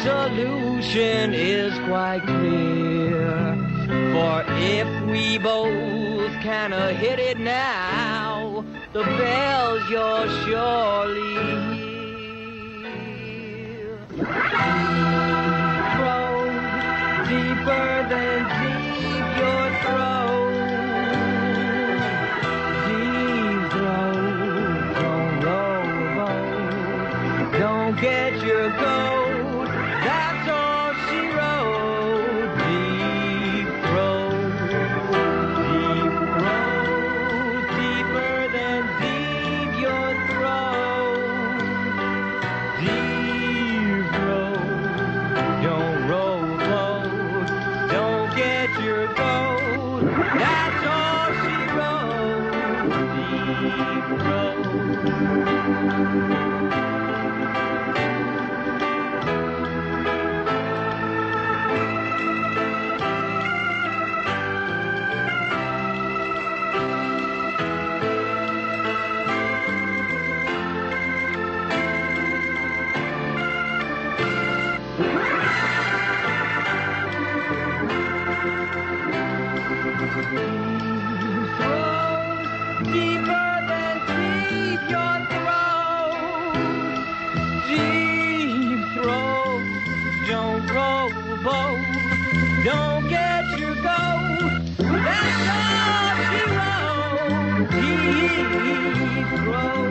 K: solution is quite clear. For if we both kind of hit it now, the bells you'll surely hear. Throat deeper than deep your throat. Deep throat, don't roll a boat. Don't get your goat, that's all she wrote. Deep throat, deeper than deep your throat. Deep throat, don't roll a boat. Don't get your goat, that's all she wrote. Deep throat. Deeper than deep your throat. Deep throat, don't roll a boat. Don't get your goat, that's all she wrote. Deep throat.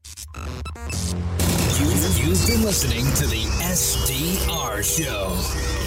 L: You've been listening to the SDR Show.